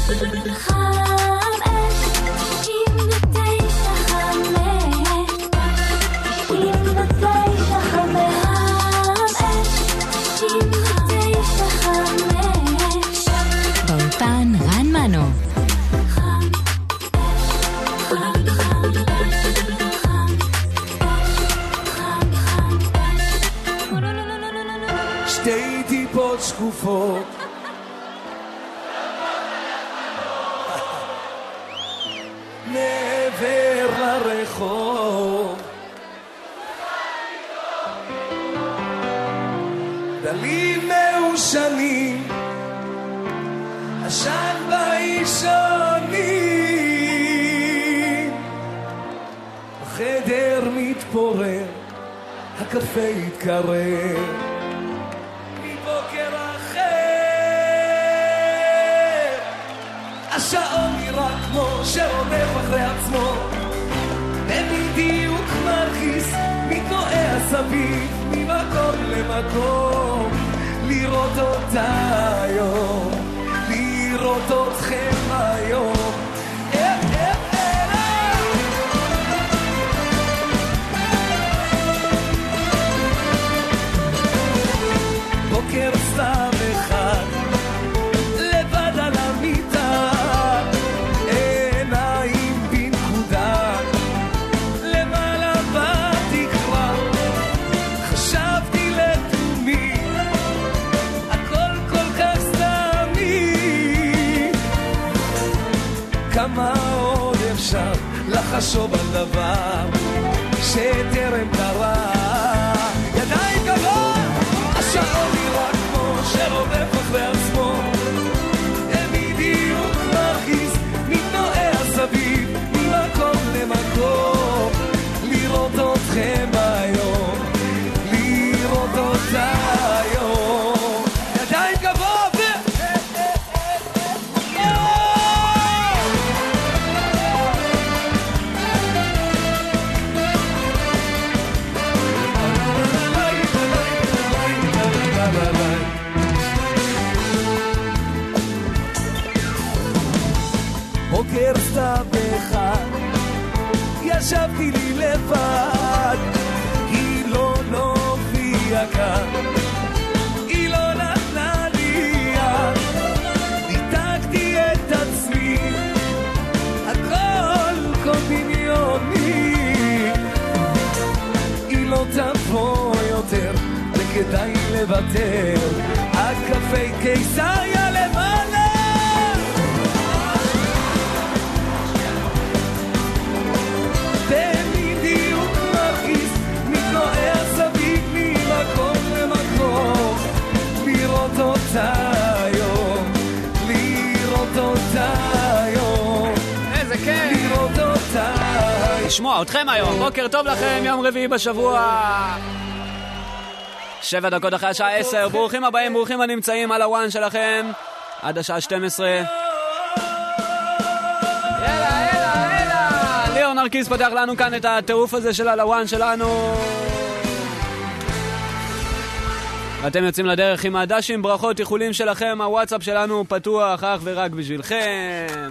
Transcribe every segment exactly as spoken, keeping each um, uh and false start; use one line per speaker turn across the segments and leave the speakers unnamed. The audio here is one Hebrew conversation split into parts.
באולפן רן מנו.
שתי טיפות שקופות מעבר לרחוב, דלים מאושנים, עשן באישונים, החדר מתפורר, הקפה יתקרר, מבוקר אחר השעון נראה כמו שרודף אחרי עצמו, בדיוק מרגיס מתנועה סביב ממקום למקום, לראות אותה היום, לראות אתכם היום. בוקר סתם אחד לבד על המיטה, עיניים בנקודה למעלה בתקרה, חשבתי לתומי הכל כל כך סתמי, כמה עוד אפשר לחשוב על דבר שטרם קרה. ידיים גבוה, השעון נראה כמו שרודף אחרי עצמו, בדיוק מרגיז מתנועה סביב ממקום למקום, לראות אתכם היום, לראות אותה היום. ידיים גבוה ו... בוקר סתם אחד ישבתי לי לבד, היא לא נופיעה כאן, היא לא נתנה לי יד, ניתקתי את עצמי, הכל כל דמיוני, היא לא תבוא יותר וכדאי לוותר, הקפה קיסריה למעלה, בדיוק מרגיז מתנועה סביב ממקום למקום, לראות אותה היום, לראות אותה היום,
איזה כיף
לראות אותה,
לשמוע אתכם היום. בוקר טוב לכם, יום רביעי בשבוע, שבע דקות אחרי השעה עשר. ברוכים הבאים, ברוכים הנמצאים על הוואן שלכם עד השעה שתים עשרה. יאללה יאללה יאללה, ליאור נרקיס פתח לנו כאן את הטירוף הזה של הוואן שלנו, ואתם יוצאים לדרך עם הדשים, ברכות, איחולים שלכם. הוואטסאפ שלנו פתוח אך ורק בשבילכם.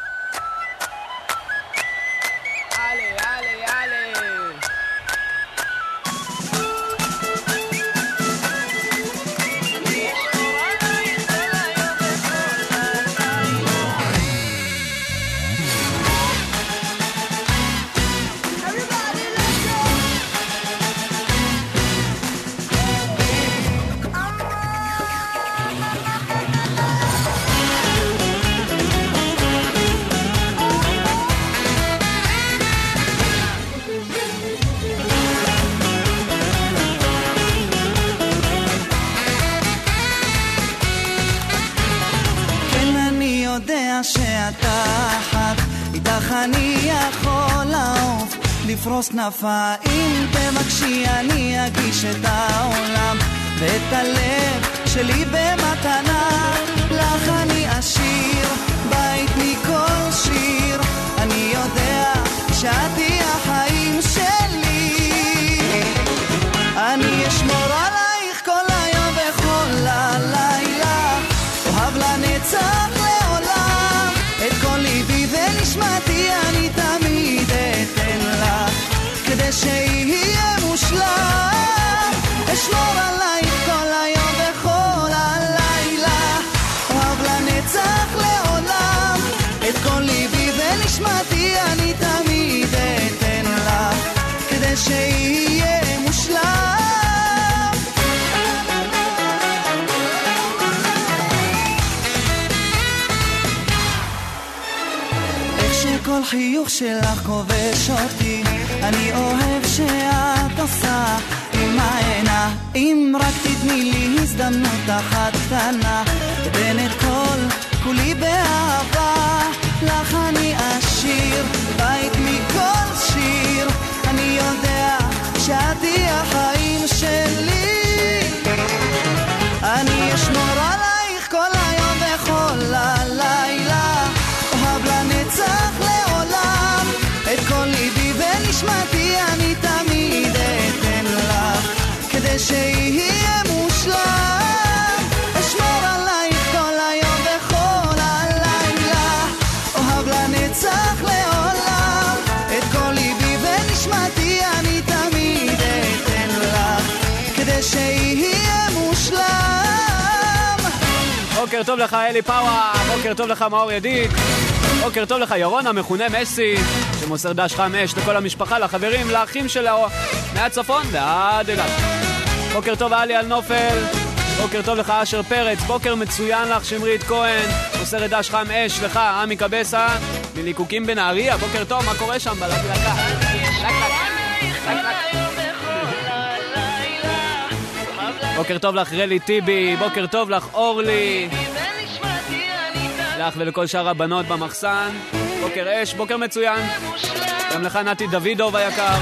שאתה אחת איתך אני יכול לעוף, לפרוס כנפיים, תבקשי אני אגיש את העולם ואת הלב שלי במתנה, לך אני אשיר בית מכל שיר, אני יודע שאת היא החיים שלי, אני אשמור עלייך כל היום וכל הלילה, אוהב לנצח לעולם, ונשמתי אני תמיד אתן לך כדי שיהיה מושלם. איכשהו כל חיוך שלך כובש אותי, אני אוהב שאת עושה עם העיניים, רק תתני לי הזדמנות אחת קטנה, אתן את כל כולי באהבה, לך אני אשיר בית מכל שיר, אני יודע שאת היא החיים שלי, אני אשמור עלייך כל היום וכל הלילה, אוהב לנצח לעולם, את כל ליבי ונשמתי אני תמיד אתן לך כדי שיהיה מושלם, אשמור עלייך כל היום וכל הלילה, אוהב לנצח לעולם, את כל ליבי ונשמתי אני תמיד אתן לך כדי שיהיה מושלם.
בוקר טוב לך אלי פאווה, בוקר טוב לך מאור ידיד, בוקר טוב לך ירון המכונה מסי שמוסר דש חמש לכל המשפחה, לחברים, לאחים שלו מהצפון ועד אילת. בוקר טוב אלי על נופל, בוקר טוב לך אשר פרץ, בוקר מצוין לך שמרית כהן, מוסר דש חמש לך עמי קבסה מליקוקים בנהריה. בוקר טוב, מה קורה שם בלקלקה? בוקר טוב לך רלי טיבי, בוקר טוב לך אורלי, לך ולכל שאר הבנות במחסן, בוקר אש, בוקר מצוין, גם לך נתי דוידוב היקר,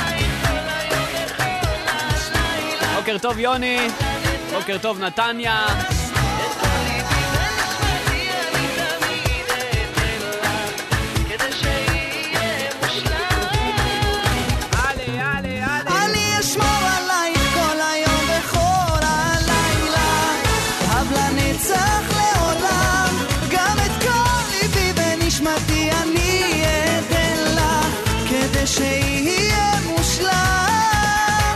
בוקר טוב יוני, בוקר טוב נתניה,
אני אשמור עלייך כל היום וכל הלילה, אוהב לנצח לעולם, גם את כל ליבי ונשמתי אני אתן לך כדי שיהיה מושלם.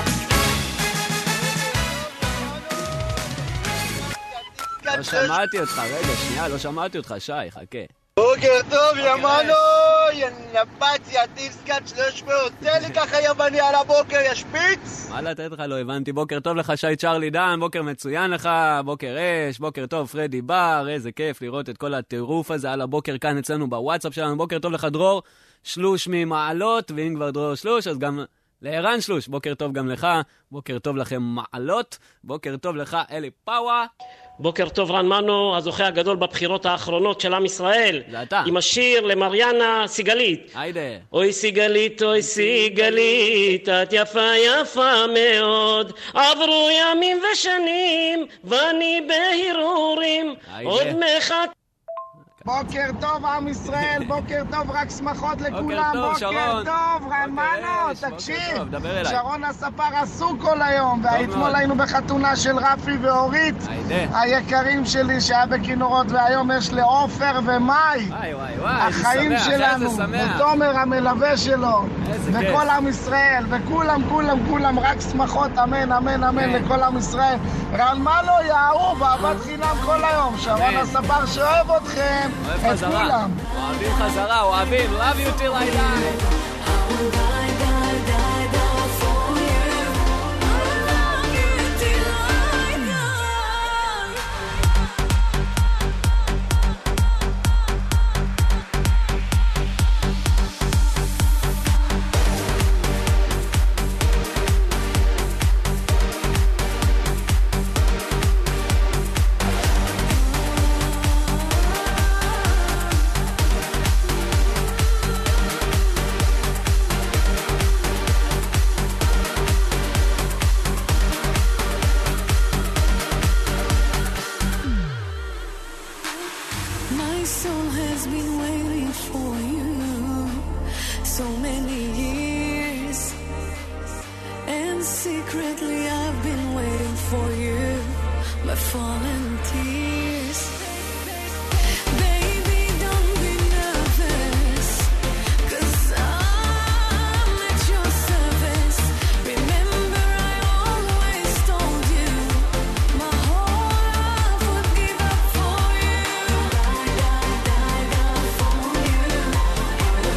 לא שמעתי אותך, רגע, שנייה, לא שמעתי אותך, שי, חכה.
בוקר טוב, ימנו, ינפץ יטיב סקאט שלוש מאות, תן לי ככה יווני על הבוקר, ישפיץ.
מה לתת לך? לא הבנתי. בוקר טוב לך שי צ'רלי דן, בוקר מצוין לך, בוקר אש, בוקר טוב פרדי בר, איזה כיף לראות את כל הטירוף הזה על הבוקר כאן אצלנו בוואטסאפ שלנו. בוקר טוב לך דרור שלוש ממעלות, ואם כבר דרור שלוש אז גם לערן שלוש, בוקר טוב גם לך, בוקר טוב לכם מעלות, בוקר טוב לך אלי פאווה.
בוקר טוב רן מנו, הזוכה הגדול בבחירות האחרונות של עם ישראל.
זה אתה.
עם השיר למריאנה סיגלית.
היידה.
אוי סיגלית, אוי סיגלית, את יפה יפה מאוד, עברו ימים ושנים, ואני בהרהורים, עוד מחכה.
בוקר טוב עם ישראל, בוקר טוב, רק שמחות לכולם.
טוב,
בוקר
שרון.
טוב, רמנו,
אש, בוקר
תקשיב,
טוב, דבר אליי.
שרון הספר עסוק כל היום, ואתמול
מאוד.
היינו בחתונה של רפי ואורית
היידה.
היקרים שלי שהיה בכינורות, והיום יש לעופר ומאי,
וואי וואי וואי, איזה
החיים
שמח,
שלנו,
איזה שמח.
ותומר המלווה שלו,
איזה כיף.
וכל עם ישראל, וכולם, כולם, כולם, רק שמחות, אמן, אמן, אמן,
כן.
לכל עם ישראל. רמנו יאהוב, אהבת חינם כל היום, שרון
כן.
הספר שאוהב אתכם,
אוהב
את
חזרה,
כולם.
אוהבים חזרה, אוהבים, love you till I die.
My soul has been waiting for you so many years, and secretly I've been waiting for you, my fallen tears. Baby, don't be nervous, 'cause I'm at your service. Remember, I always told you my whole life would give up for you. Die, die, die, die for you.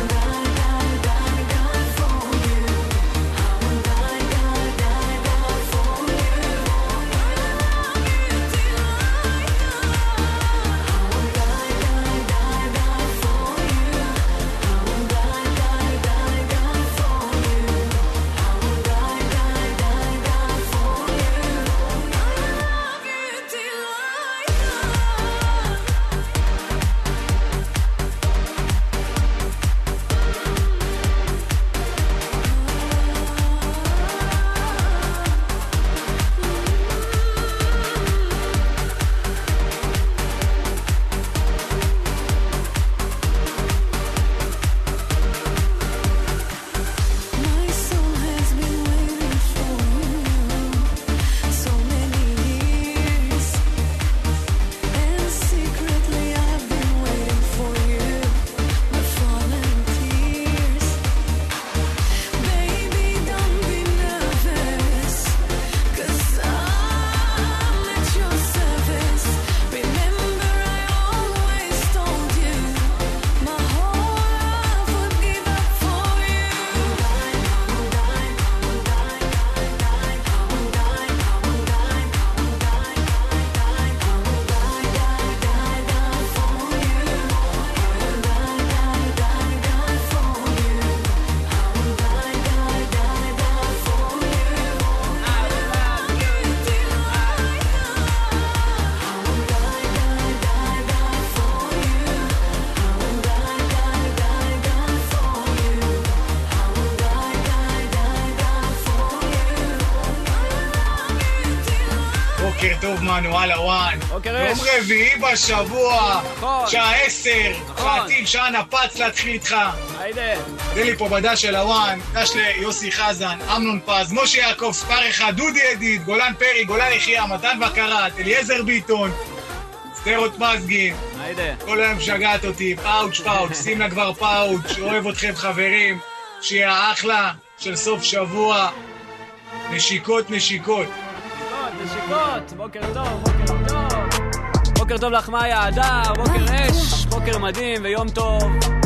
מנו, על הוואן.
בוקר
יום
אש.
רביעי בשבוע,
נכון.
שעה עשר,
נכון.
חטיב, שעה נפץ להתחיל איתך.
היידה.
תן לי פה בדש של הוואן, דש ליוסי חזן, אמנון פז, משה יעקב, ספר אחד, דודי ידיד, גולן פרי, גולן יחיה, מתן בקרת, אליעזר ביטון, סטרות מזגין.
היידה.
כל היום משגעת אותי, פאוץ' פאוץ', שים לה כבר פאוץ', אוהב אתכם חברים, שיהיה אחלה של סוף שבוע, נשיקות נשיקות.
נשיקות, בוקר טוב, בוקר טוב. בוקר טוב לך מאיה, הדר, בוקר אש, בוקר מדהים ויום טוב.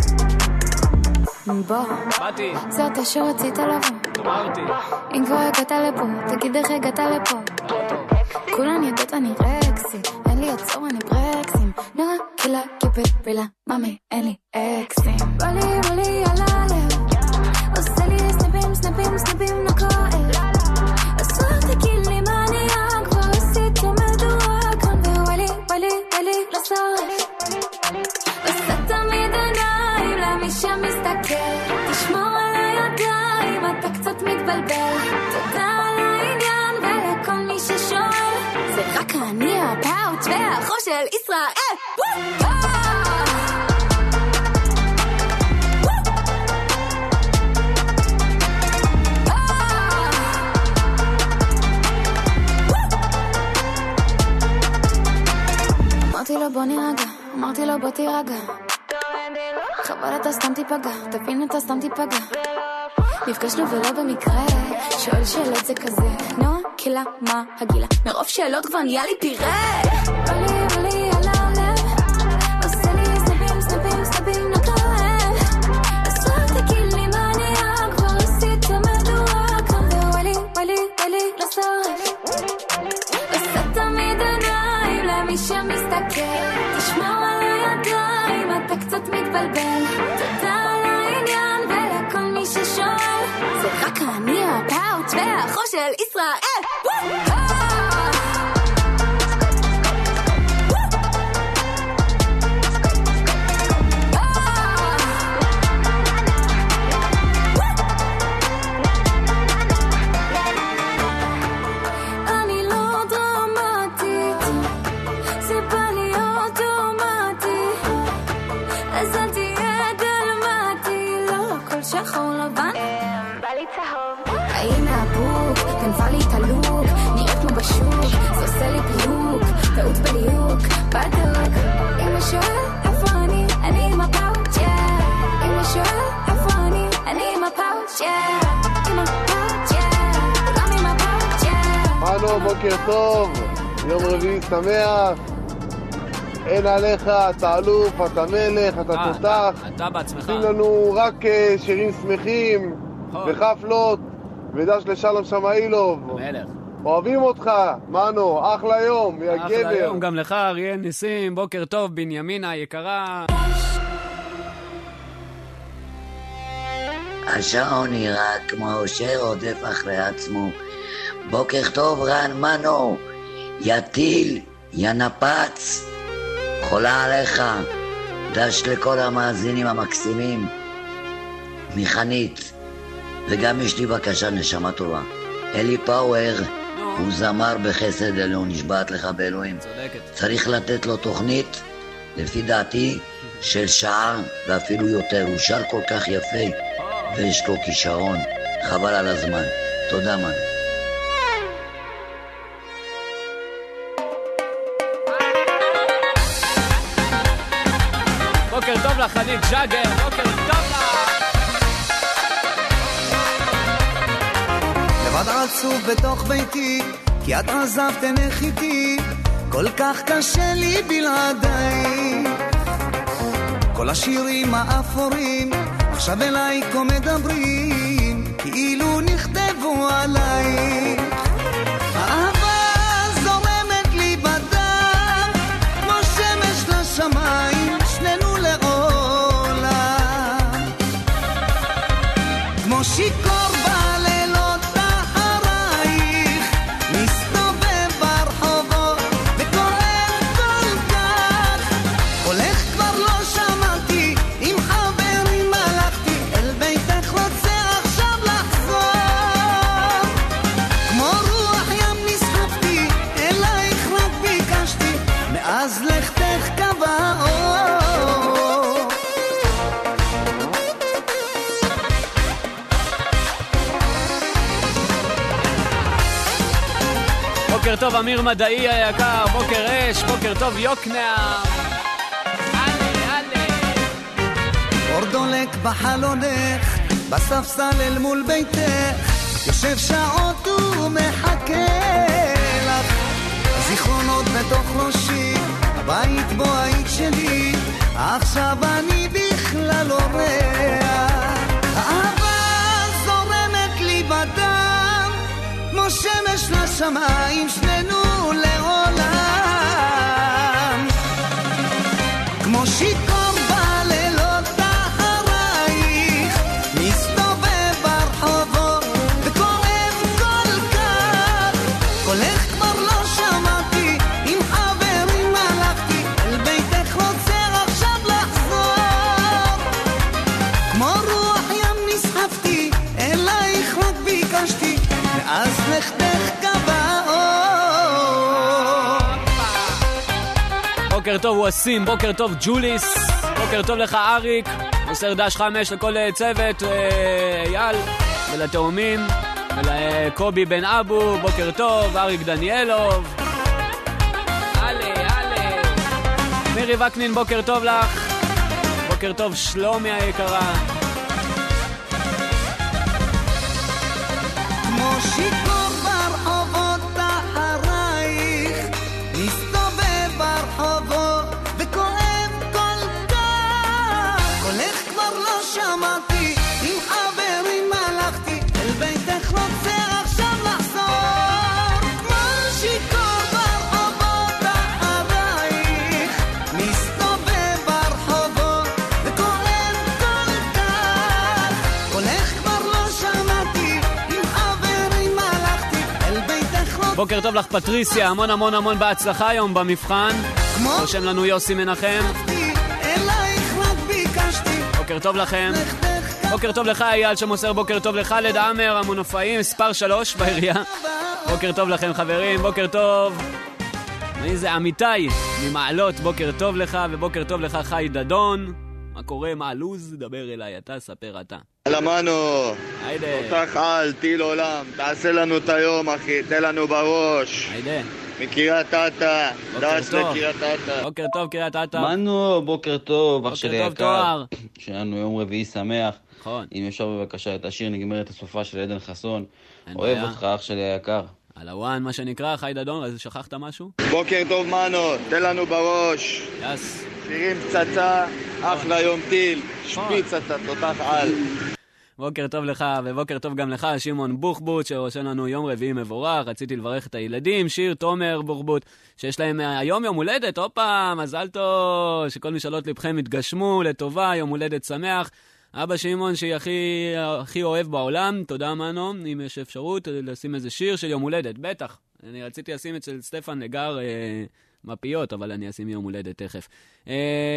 בוא,
באתי,
זאת שרצית לבוא.
אמרתי.
אם כבר הגעת לפה, תגיד איך הגעת לפה. כולן יודעות אני רקסי, אין לי עצור אני ברקסים. נורא קילה קיפל בילה, ממי אין לי אקסים. בא לי בא לי על הלב, עושה לי סנפים סנפים סנפים נקראים. אסור תגיד לי מה נהיה, כבר עשית מדורה כאן. ובא לי בא לי בא לי לסרף, עושה תמיד עיניים למי שמסתכל. תשמור על הידיים, אתה קצת מתבלבל. תודה על העניין ולכל מי ששואל, זה רק אני הפאוץ' והאחו של ישראל. אמרתי לו בוא נירגע, אמרתי לו בוא תירגע, חבל אתה סתם תיפגע, תבין אתה סתם תיפגע. נפגשנו ולא במקרה, שואל שאלות זה כזה, נועה, קילה, מה הגילה? מרוב שאלות כבר נהיה לי פירה. בא לי, בא לי על הלב, עושה לי סנפים, סנפים, סנפים נקרב. אסור תגיד לי מה נהיה, כבר עשית מדורה כאן. ובא לי, בא לי, בא לי לסרף, עושה תמיד עיניים למי שמסתכל. תשמור על הידיים, אתה קצת מתבלבל. תודה על העניין ולכל מי ששואל, זה רק אני הפאוץ' והאחו של ישראל. אני לא דרמטית, זה בא לי אוטומטי, אז אל תהיה דלמטי, לא הכל שחור לבן, בא לי צהוב. הנה הבוק, גנבה לי את הלוק, נראית כמו בשוק, זה עושה לי פיוק, טעות בליוק, בדוק. אמא שואל איפה אני, אני עם הפאוץ' yeah. אמא שואל איפה אני, אני עם הפאוץ' yeah. עם הפאוץ' yeah. גם עם הפאוץ' yeah.
מנו, בוקר טוב, יום רביעי שמח. אין עליך, אתה אלוף, אתה מלך, אתה תותח.
אתה בעצמך.
שים לנו רק שירים שמחים וחפלות, ודש לשלום שמאילוב.
מלך.
אוהבים אותך, מנו, אחלה יום, יא גבר.
אחלה יום גם לך, אריאל ניסים, בוקר טוב, בנימינה יקרה.
השעון נראה כמו שרודף אחרי עצמו. בוקר טוב רן מנו, יטיל, ינפץ, חולה עליך, דש לכל המאזינים המקסימים, מחנית, וגם יש לי בקשה נשמה טובה. אלי פאוור, הוא זמר בחסד אלוהים, נשבעת לך באלוהים.
צודקת.
צריך לתת לו תוכנית, לפי דעתי, של שעה ואפילו יותר. הוא שר כל כך יפה, ויש לו כישרון, חבל על הזמן. תודה מן.
בוקר טוב לך, חנית ג'אגר, בוקר טוב לך.
לבד עצוב בתוך ביתי, כי את עזבת עינך איתי, כל כך קשה לי בלעדיי. כל השירים האפורים עכשיו אליי כה מדברים, כאילו נכתבו עליי. האהבה זורמת לי בדם, כמו שמש לשמיים, שנינו לעולם. כמו שיקור בלילות אחרייך, מסתובב ברחובות וכואב כל כך. הולך כבר לא שמעתי, עם חברים הלכתי, אל ביתך רוצה עכשיו לחזור. כמו אז לכתך כבאור.
בוקר טוב אמיר מדעי היקר, בוקר אש, בוקר טוב יוקנעם. הלאה, הלאה.
אור דולק בחלונך, בספסל אל מול ביתך, יושב שעות ומחכה לך. זיכרונות בתוך ראשי, הבית בו היית שלי, עכשיו אני בכלל לא ריח. האהבה זורמת לי בדם, כמו שמש לשמיים, שנינו לעולם. כמו שיקור בלילות אחרייך, מסתובב ברחובות וכואב כל כך. קולך כבר לא שמעתי, עם חברים הלכתי, אל ביתך רוצה עכשיו לחזור. כמו רוח ים נסחפתי, אלייך רק ביקשתי, ואז לכתך כבאור.
בוקר טוב ווסים, בוקר טוב ג'וליס, בוקר טוב לך אריק, מוסר דש חמש לכל צוות, אייל ולתאומים ולקובי בן אבו, בוקר טוב, אריק דניאלוב. הלאה, הלאה. מירי וקנין, בוקר טוב לך, בוקר טוב שלומי היקרה.
כמו שיקור ברחובות אחרייך, מסתובב ברחובות וכואב כל כך. קולך כבר לא שמעתי, עם חברים הלכתי, אל ביתך רוצה עכשיו לחזור. כמו שיקור ברחובות אחרייך, מסתובב ברחובות וכואב כל כך. קולך כבר לא שמעתי,
בוקר טוב לך פטריסיה, המון המון המון בהצלחה היום במבחן. רושם לנו יוסי מנחם. בוקר טוב לכם. בוקר טוב לך אייל שמוסר בוקר טוב לך לדאמר המונופאים מספר שלוש בעירייה. בוקר טוב לכם חברים, בוקר טוב. מי זה עמיתי ממעלות, בוקר טוב לך, ובוקר טוב לך חי דדון. מה קורה, מה הלוז? דבר אליי, אתה, ספר אתה.
למנו,
היידה.
אותך על, טיל עולם, תעשה לנו את היום אחי, תן לנו בראש.
היידה.
מקריית אתא, דס לקריית אתא.
בוקר טוב קריית אתא.
מנו, בוקר טוב, אח שלי
בוקר טוב תואר.
שלנו יום רביעי שמח.
נכון.
אם אפשר בבקשה את השיר נגמרת הסופה של עדן חסון. אוהב
בעיה.
אותך אח שלי היקר.
על הוואן מה שנקרא, חי דדון, אז שכחת משהו?
בוקר טוב מנו, תן לנו בראש.
יס.
שירים פצצה, אחלה יום טיל, שפיץ אתה, תותח על.
בוקר טוב לך, ובוקר טוב גם לך, שמעון בוחבוט, שרושם לנו יום רביעי מבורך. רציתי לברך את הילדים, שיר, תומר בוחבוט, שיש להם היום יום הולדת, הופה, מזל טוב, שכל משאלות לבכם יתגשמו לטובה, יום הולדת שמח. אבא שמעון שהיא הכי, הכי אוהב בעולם, תודה מנו, אם יש אפשרות לשים איזה שיר של יום הולדת, בטח. אני רציתי לשים את של סטפן נגר אה, מפיות, אבל אני אשים יום הולדת תכף. אה,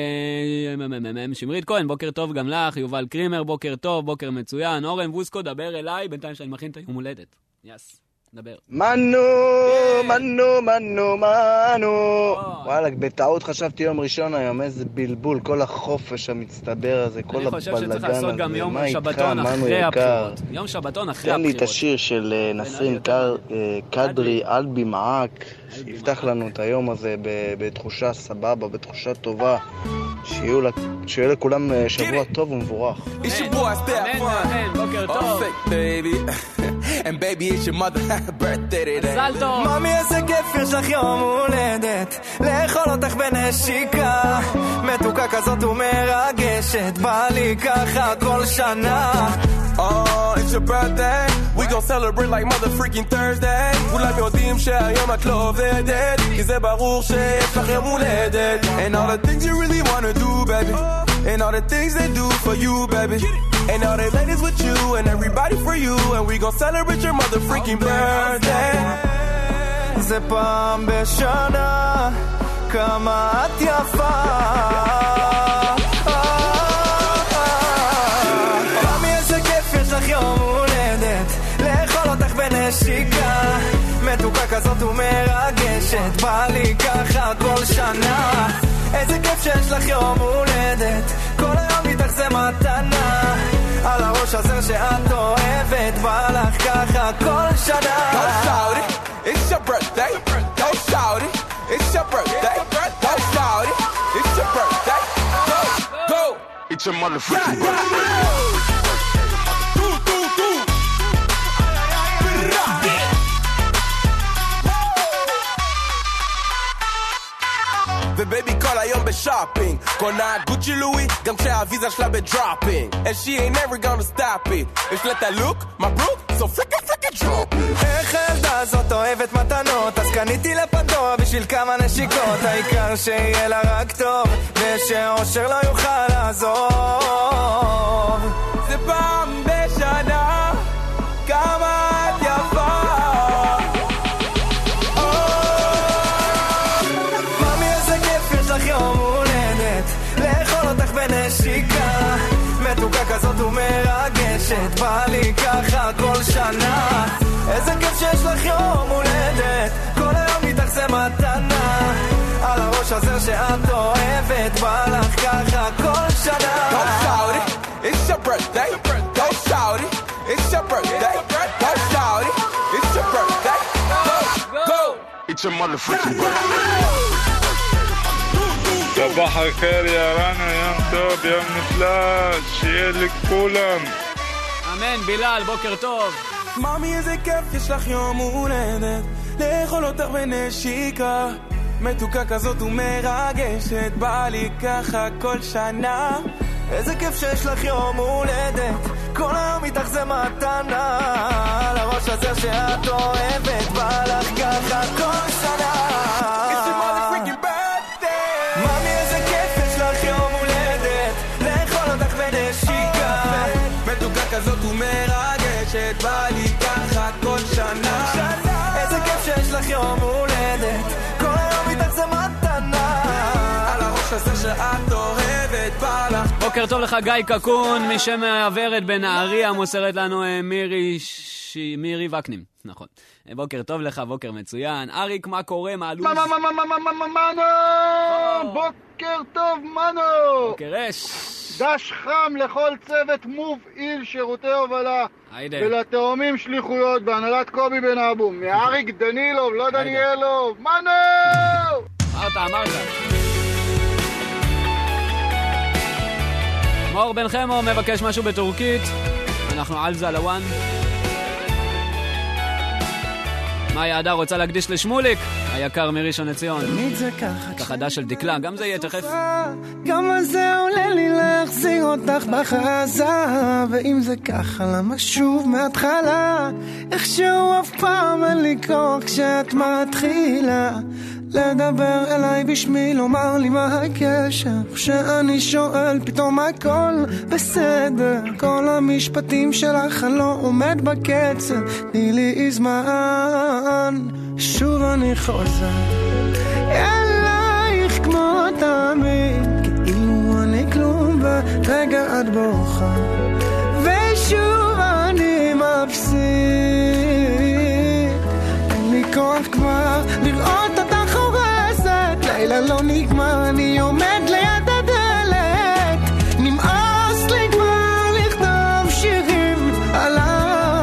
שמרית כהן, בוקר טוב גם לך, יובל קרימר, בוקר טוב, בוקר מצוין, אורן ווסקו, דבר אליי, בינתיים שאני מכין את היום הולדת. יס, דבר.
מנו, מנו, מנו, מנו. וואלה, בטעות חשבתי יום ראשון היום, איזה בלבול, כל החופש המצטבר הזה, כל הבלגן הזה.
אני חושב שצריך לעשות גם יום שבתון אחרי הבחירות. יום שבתון אחרי הבחירות.
תן לי את השיר של נסרין קדרי, אלבי מעק, שיפתח לנו את היום הזה בתחושה סבבה, בתחושה טובה. שיהיה לכולם שבוע טוב ומבורך.
It's your boy, Step Fun.
בוקר טוב.
And baby, it's your mother birthday today.
מזל טוב.
ממי, איזה כיף יש לך יום הולדת, לאכול אותך בנשיקה, מתוקה כזאת ומרגשת, בא לי ככה כל שנה.
Oh, it's your birthday. We gon' celebrate like mother freaking Thursday. כולם יודעים שהיום את לא עובדת, כי זה ברור שיש לך יום הולדת. And all the things you really wanna do, baby, and all the things they do for you, baby, and all the ladies with you, and everybody for you, and we gon' celebrate your mother freaking birthday.
זה פעם בשנה, כמה את יפה. ממי, איזה כיף יש לך יום הולדת, לאכול אותך בנשיקה, מתוקה כזאת ומרגשת, בא לי ככה כל שנה. שיש לך יום הולדת, כל היום איתך זה מתנה, על הראש הזה שאת אוהבת, בא לך ככה כל שנה.
Go shout it, it's your birthday. Go shout it, it's your birthday. Go shout it, it's your birthday. Go, go, it's your motherfucking birthday. Do, do, do. ובייבי כל היום בשופינג, קונה גוצ'י לואי גם כשהוויזה שלה בדרופינג, and she ain't never gonna stop it. יש לה את הלוק, מברוק, so fricka fricka drop it.
איך הילדה הזאת אוהבת מתנות, אז קניתי לפנדורה בשביל כמה נשיקות, העיקר שיהיה לה רק טוב ושאושר לא יוכל לעזוב.
זה פעם בשנה כמה את יפה,
יום הולדת, לאכול אותך בנשיקה, מתוקה כזאת ומרגשת, בא לי ככה כל שנה. איזה כיף שיש לך יום הולדת, כל היום איתך זה מתנה, על הראש הזה שאת אוהבת, בא לך ככה כל שנה.
Go shout it, it's your birthday. Go shout it, it's your birthday. Go shout it, it's your birthday. Go, go, it's your motherfucking birthday.
صباح الخير يا رنا، يوم טוב, יום נפלא, שיהיה לכולם.
אמן. בילאל, בוקר טוב.
מאמי איזה כיף יש לך יום הולדת, לאכול אותך בנשיקה, מתוקה כזאת ומרגשת, בא לי ככה כל שנה.
איזה כיף שיש לך יום הולדת, כל היום איתך זה מתנה, על הראש הזה שאת אוהבת, בא לך ככה כל שנה.
It's your motherfucking birthday.
מאמי איזה כיף יש לך יום הולדת, לאכול אותך בנשיקה,
מתוקה כזאת ומרגשת, בא לי ככה כל שנה.
איזה כיף שיש לך יום הולדת, כל היום איתך זה מתנה,
על הראש הזה שאת אוהבת, בא לך.
בוקר טוב לך גיא קקון, משם עברת בנהריה, מוסרת לנו מירי מירי וקנים, נכון. בוקר טוב לך, בוקר מצוין. אריק, מה קורה? מה עלוז?
מנו! בוקר טוב, מנו!
בוקר אש.
דש חם לכל צוות מובעיל שירותי הובלה ולתאומים שליחויות בהנהלת קובי בן אבו, מאריק דנילוב, לא דניאלוב. מנו!
אמרת, אמרת. מאור בן חמו מבקש משהו בטורקית, אנחנו על זה לוואן. מאיה הדר רוצה להקדיש לשמוליק היקר מראשון לציון, כחדש של דקלה, גם זה יהיה תכף.
כמה זה עולה לי להחזיר אותך בחזה, ואם זה ככה למה שוב מההתחלה, איכשהו אף פעם אין לי כוח כשאת מתחילה לדבר אליי בשמי, לומר לי מה הקשר, כשאני שואל פתאום הכל בסדר, כל המשפטים שלך אני לא עומד בקצב, תני לי זמן, שוב אני חוזר אלייך כמו תמיד, כאילו אני כלום ורגע את בוכה, ושוב אני מפסיד, אין לי כוח כבר לראות אותך הורסת, לילה לא נגמר, אני עומד ליד הדלת, נמאס לי כבר לכתוב שירים עלייך.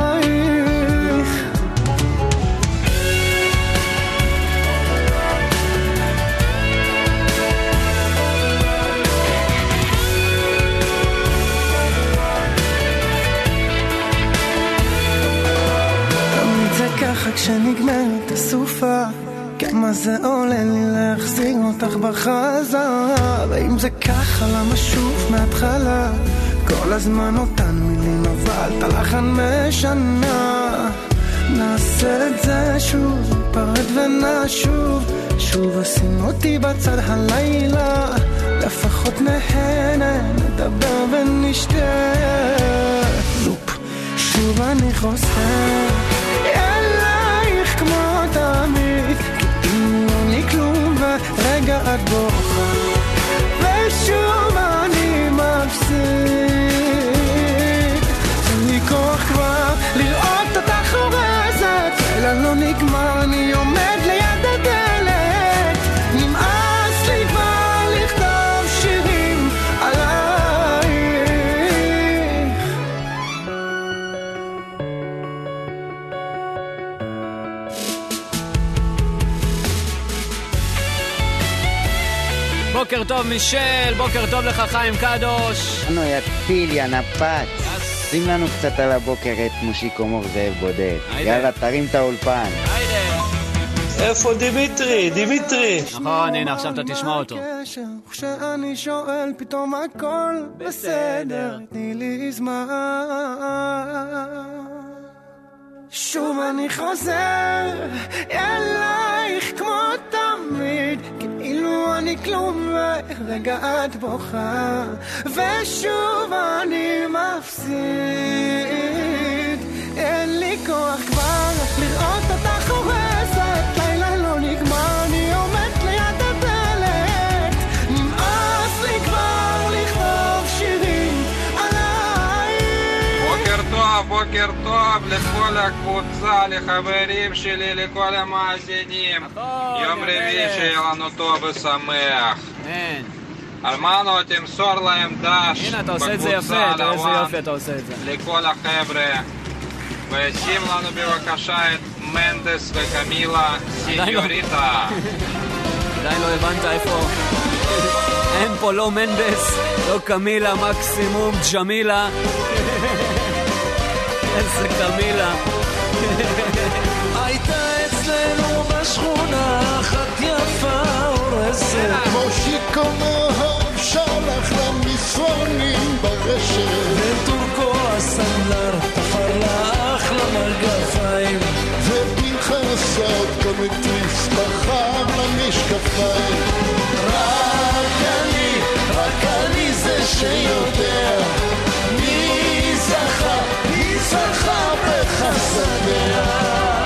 תמיד זה ככה כשנגמרת הסופה, כמה זה עולה לי להחזיר אותך בחזרה, ואם זה ככה למה שוב מההתחלה, כל הזמן אותן מילים אבל תלחן משנה, נעשה את זה שוב, פרד ונשוב, שוב עשינו אותי בצד הלילה, לפחות נהנה, נדבר ונשתה, לופ, שוב אני חוסר אלייך כמו תמיד, אני כלום ורגע את בוכה, ושוב אני מפסיד, אין לי כוח כבר לראות אותך הורסת, לילה לא נגמר, אני עומד ליד הדלת, נמאס לי כבר לכתוב
בוקר טוב מישל, בוקר טוב לך חיים קדוש.
אנו יפיל יא נפץ. שים לנו קצת על הבוקר את מושיקו מור זאב בודד. יאללה, תרים את האולפן.
איפה דימיטרי? דימיטרי.
נכון, הנה עכשיו אתה תשמע אותו.
כשאני שואל פתאום הכל בסדר, תני לי זמן. שוב אני חוזר אלייך כמו תמיד, כאילו אני כלום ורגע את בוכה, ושוב אני מפסיד. אין לי כוח כבר לראות אותך הורסת, לילה לא נגמר, אני עומד ליד הדלת, נמאס לי כבר לכתוב שירים עליי.
בוקר טוב, בוקר טוב לכל הקבוצה, לחברים שלי, לכל המאזינים. יום רביעי שיהיה לנו טוב ושמח. אלמנו, תמסור להם דש
הנה, אתה עושה את זה יפה, אתה איזה יופי אתה עושה את זה.
לכל החבר'ה. ושים לנו בבקשה את מנדס וקמילה סיניוריטה.
עדיין לא הבנת איפה. אין פה לא מנדס, לא קמילה, מקסימום ג'מילה. איזה קמילה.
הייתה אצלנו בשכונה אחת יפה הורסת, מושיקו מאהוב שלח למסרונים ברשת, וטורקו הסנדלר תפר לה אחלה מגפיים, ופנחס האופטומטריסט בחר למשקפיים. רק אני, רק אני זה שיודע מי זכה, מי זכה בחסדיה.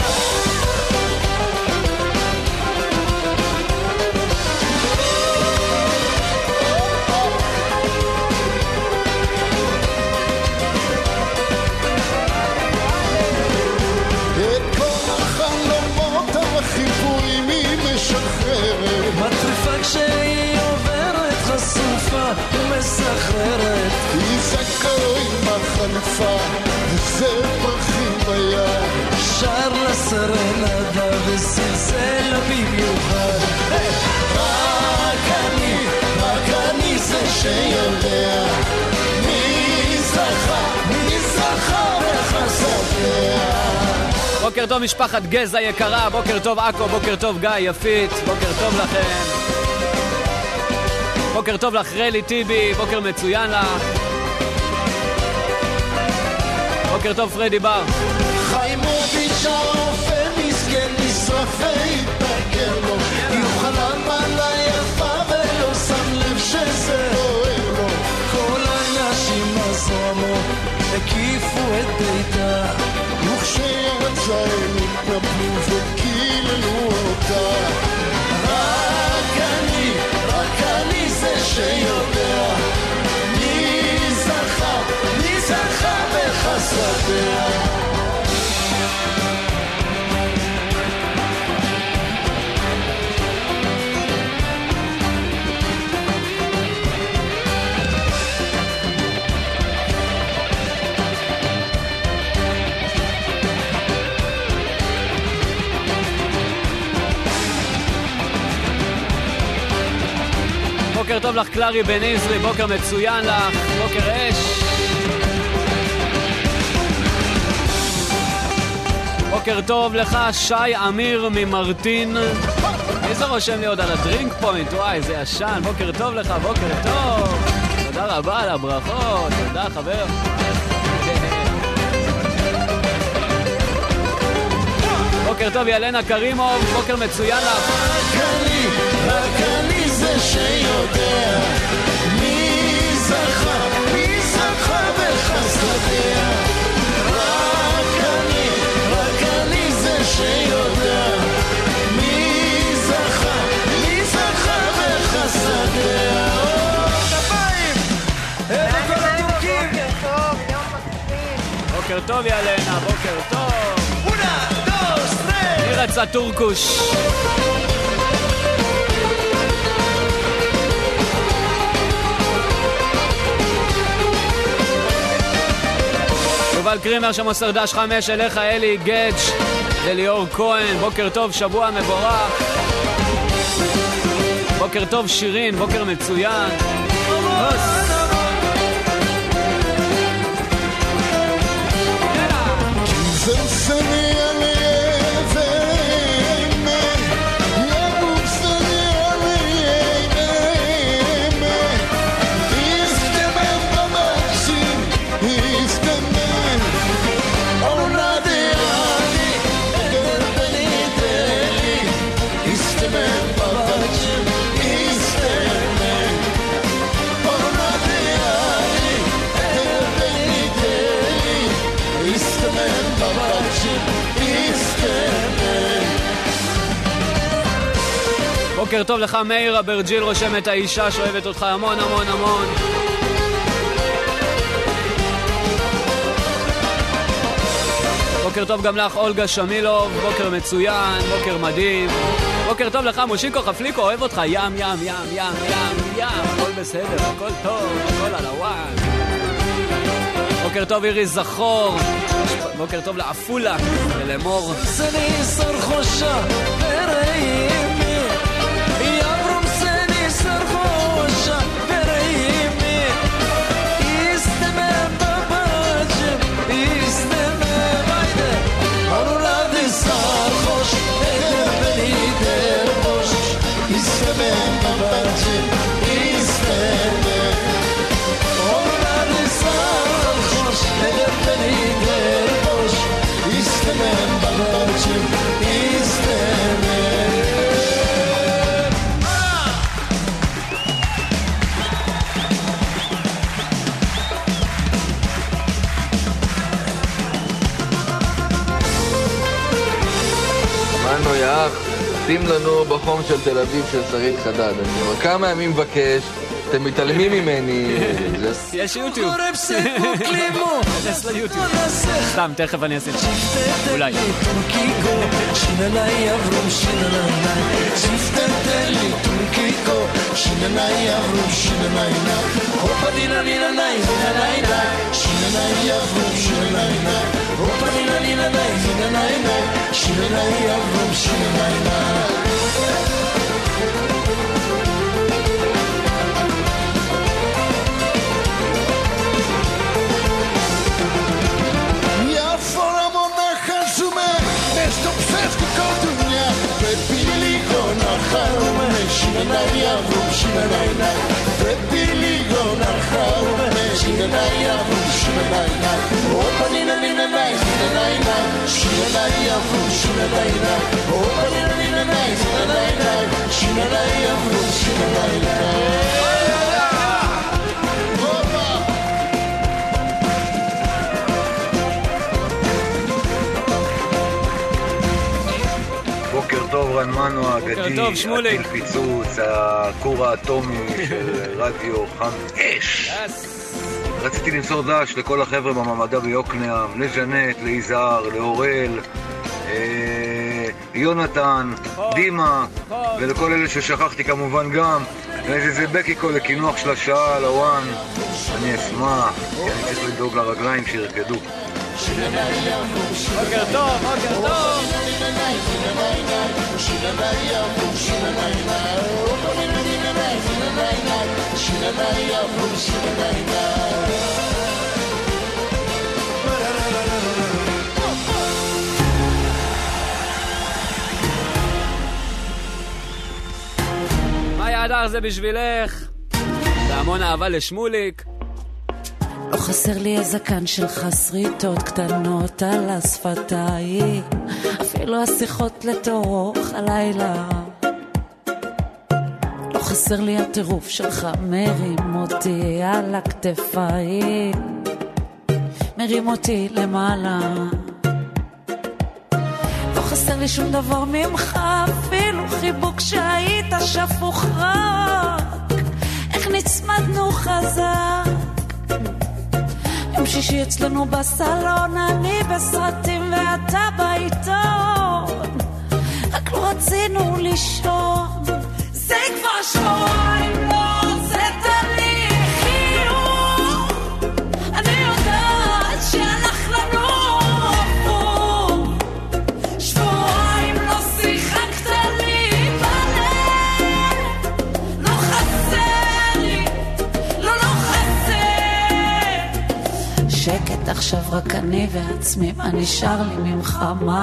מטריפה כשהיא עוברת חשופה ומסחררת, היא זכו עם החליפה וזה פרחים ביד, שר לסרנדה וסלסל במיוחד. רק אני, רק אני זה שיודע מי זכה, מי זכה בחסדיה.
בוקר טוב משפחת גזע יקרה, בוקר טוב אקו, בוקר טוב גיא יפית, בוקר טוב לכם. בוקר טוב לך רלי טיבי, בוקר מצוין לך. בוקר טוב פרדי בר.
חיימוביץ' הרופא מסכן נשרפה יתפגר לו, יוחלם על היפה ולא שם לב שזה בוער לו. כל הנשים הזרמו הקיפו את ביתה, וכשיצא הם התנפלו וקיללו אותה. רק אני, רק אני זה שיודע מי זכה, מי זכה בחסדיה.
בוקר טוב לך קלרי בן עזרי, בוקר מצוין לך, בוקר אש. בוקר טוב לך שי אמיר ממרטין. איזה רושם לי עוד על הדרינק פוינט, וואי זה ישן. בוקר טוב לך, בוקר טוב, תודה רבה על הברכות, תודה חבר. בוקר טוב ילנה קרימוב, בוקר מצוין לך.
רק אני, רק אני זה שיודע מי זכה, מי זכה בחסדיה. רק אני, רק אני זה שיודע מי זכה, מי זכה בחסדיה. כפיים! אלה כל הטורקים!
בוקר טוב ילנה, בוקר טוב. מי רצה טורקוש? יובל קרימר שמוסר דש חמש אליך, אלי גדג' וליאור כהן, בוקר טוב, שבוע מבורך. בוקר טוב שירין, בוקר מצוין. בוקר טוב לך מאיר אברג'יל, רושם את האישה שאוהבת אותך המון המון המון. בוקר טוב גם לך אולגה שמילוב, בוקר מצוין, בוקר מדהים. בוקר טוב לך מושיקו חפליקו, אוהב אותך ים ים ים ים ים ים, הכל בסדר, הכל טוב, הכל על הוואן. בוקר טוב איריס זכור, בוקר טוב לעפולה ולמור.
סני סור חושה ורעים
מנו יאח, שים לנו בחום של תל אביב של שרית חדד. אני כבר כמה ימים מבקש, אתם מתעלמים ממני.
יש יוטיוב. נכנס ליוטיוב. סתם, תכף אני אעשה. אולי.
στο ψεύτικο του μια πρέπει λίγο να χαρούμε. Σινανάει αύριο, σινανάει να. Πρέπει λίγο να χαρούμε. Σινανάει αύριο, σινανάει να. Όπα νίνα νίνα νάι, σινανάει να. Σινανάει αύριο, σινανάει να. Όπα νίνα νίνα νάι, σινανάει να. Σινανάει αύριο, σινανάει να.
בוקר טוב רן מנו האגדי, הטיל פיצוץ, הכור האטומי של רדיו חם אש. רציתי למסור דש לכל החבר'ה במעמדה ביוקנעם, לג'נט, ליזהר, לאורל, יונתן, דימה, ולכל אלה ששכחתי כמובן גם, ואיזה בקיקו לכינוח של השעה על הוואן. אני אשמח, כי אני צריך לדאוג לרגליים שירקדו.
בוקר טוב, בוקר טוב. מאיה הדר זה בשבילך, והמון אהבה לשמוליק.
לא חסר לי הזקן שלך, שריטות קטנות על השפתיים, אפילו השיחות לתורך הלילה. לא חסר לי הטירוף שלך, מרים אותי על הכתפיים, מרים אותי למעלה. לא חסר לי שום דבר ממך, אפילו חיבוק שהיית שפוך רק, איך נצמדנו חזק. יום שישי אצלנו בסלון, אני בסרטים ואתה בעיתון, רק לא רצינו לישון. זה כבר שבועיים לא הוצאת לי חיוך, אני יודעת שהלך לנו הפוך. שבועיים לא שיחקת לי בלב, שקט עכשיו רק אני ועצמי, מה נשאר לי ממך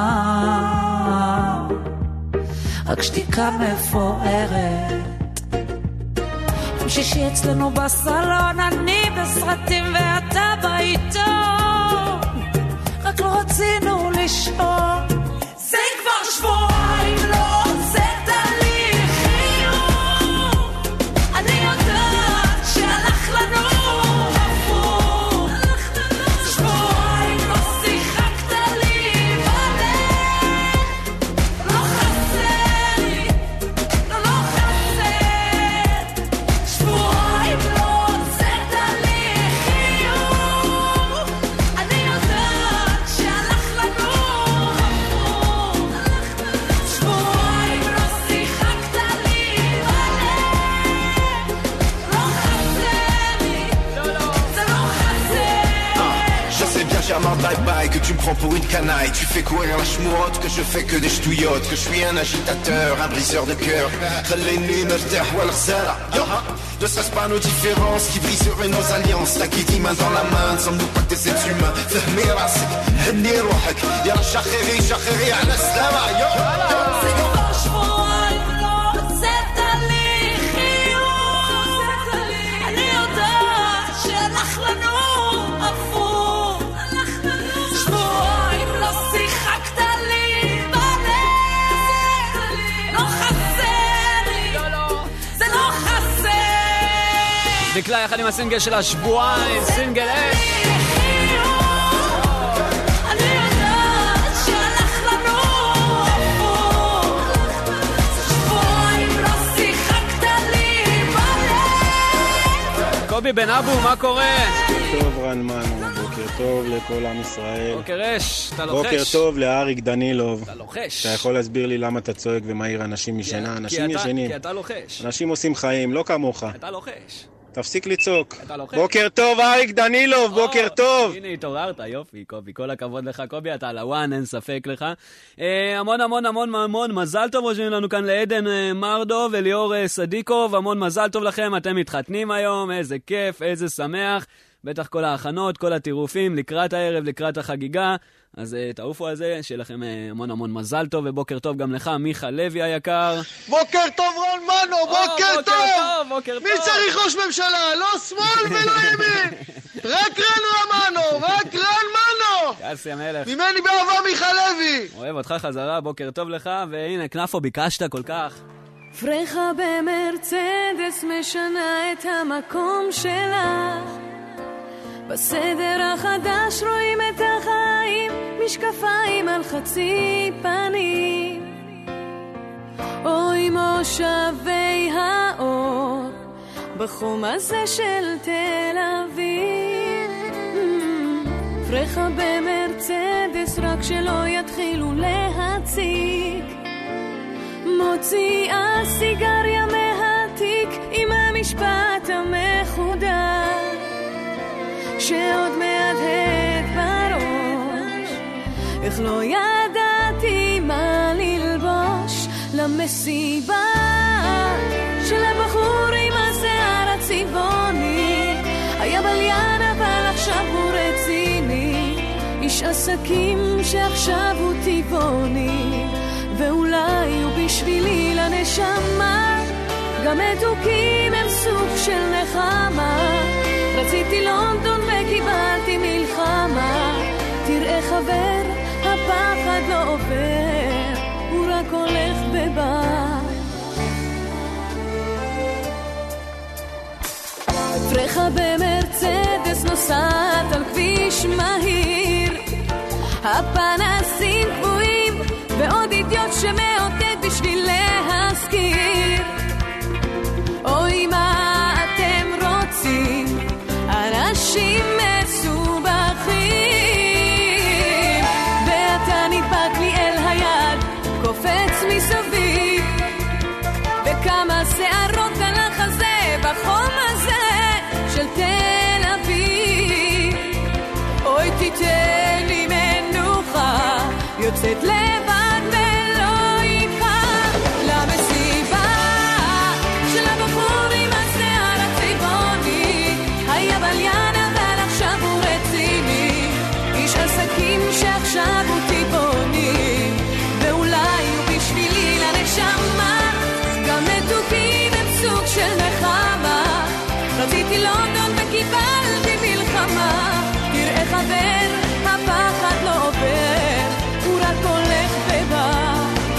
מה? רק שתיקה מפוארת. יום שישי אצלנו בסלון, אני בסרטים ואתה בעיתון, רק לא רצינו לשאול. זה כבר שבועיים לא הוצאת לי חיוך, אני יודעת שהלך לנו הפוך. שבועיים לא שיחקת לי בלב, לא חסר לי, לא לא חסר. שבועיים לא הוצאת לי חיוך, אני יודעת שהלך לנו הפוך. שבועיים לא שיחקת לי בלב, לא חסר לי, זה לא חסר.
Je sais bien j'amène bye bye, que tu me prends pour une canaille. Tu fais courir la chmourotte, que je fais que des ch'touillottes, que je suis un agitateur, un briseur de cœur. خليني نرتاح والغزالة. Ne serait-ce pas nos différences qui briseraient nos alliances. Là qui dit main dans la main, ne sommes-nous pas que des êtres humains. فهمي راسك, هني روحك, يا شخيري شخيري على السلامة.
זה כבר שבועיים לא הוצאת לי חיוך, אני יודעת שהלך לנו הפוך. שבועיים לא שיחקת לי בלב, לא חסר לי, זה לא חסר.
דקלה יחד עם הסינגל של השבועיים, סינגל אש.
אני יודעת שהלך לנו הפוך. שבועיים לא שיחקת לי בלב.
קובי בן אבו, מה קורה?
טוב רנמנו, בוקר טוב לכל עם ישראל.
בוקר אש, אתה לוחש.
בוקר טוב לאריק דנילוב.
אתה לוחש.
אתה יכול להסביר לי למה אתה צועק ומעיר אנשים משנה? אנשים ישנים.
כי אתה לוחש.
אנשים עושים חיים, לא כמוך.
אתה לוחש.
תפסיק לצעוק.
אתה לוחש.
בוקר טוב אריק דנילוב, בוקר טוב.
הנה התעוררת, יופי קובי, כל הכבוד לך קובי, אתה על הוואן, אין ספק לך. אה, המון המון המון המון מזל טוב רושמים לנו כאן לעדן אה, מרדו וליאור אה, סדיקוב, המון מזל טוב לכם, אתם מתחתנים היום, איזה כיף, איזה שמח. בטח כל ההכנות, כל הטירופים, לקראת הערב, לקראת החגיגה. אז uh, תעופו על זה, שיהיה לכם uh, המון המון מזל טוב, ובוקר טוב גם לך, מיכה לוי היקר.
בוקר טוב רון מנו, בוקר
בוקר
טוב!
טוב, בוקר
מי
טוב.
צריך ראש ממשלה? לא שמאל ולא ימין! רק רן רמנו, רק רן מנו!
קסי המלך.
ממני באהבה מיכה לוי!
אוהב אותך חזרה, בוקר טוב לך, והנה, כנפו, ביקשת כל כך.
פרחה במרצדס משנה את המקום שלה, בסדר החדש רואים את החיים, משקפיים על חצי פנים. אוי מושבי האור בחום הזה של תל אביב. פרחה במרצדס רק שלא יתחילו להציג, מוציאה סיגריה מהתיק עם המשפט המחודש שעוד מהדהד בראש. איך לא ידעתי מה ללבוש למסיבה של הבחור עם השיער הצבעוני. היה בליין אבל עכשיו הוא רציני, איש עסקים שעכשיו הוא טבעוני, ואולי הוא בשבילי לנשמה. גם מתוקים הם סוג של נחמה, רציתי לונדון וקיבלתי מלחמה. תראה חבר, הפחד לא עובר, הוא רק הולך בבית. פרחה במרצדס נוסעת על כביש מהיר, הפנסים קבועים ועוד אידיוט שמעודד בשביל להזכיר. אוי מה אתם רוצים, אנשים מסובכים, ואתה נדבק לי אל היד, קופץ מסביב, וכמה שערות על החזה בחום הזה של תל אביב. אוי תיתן לי מנוחה, יוצאת לבד ולא איתך למסיבה. לונדון וקיבלתי מלחמה. תראה חבר, הפחד לא עובר, הוא רק הולך ובא.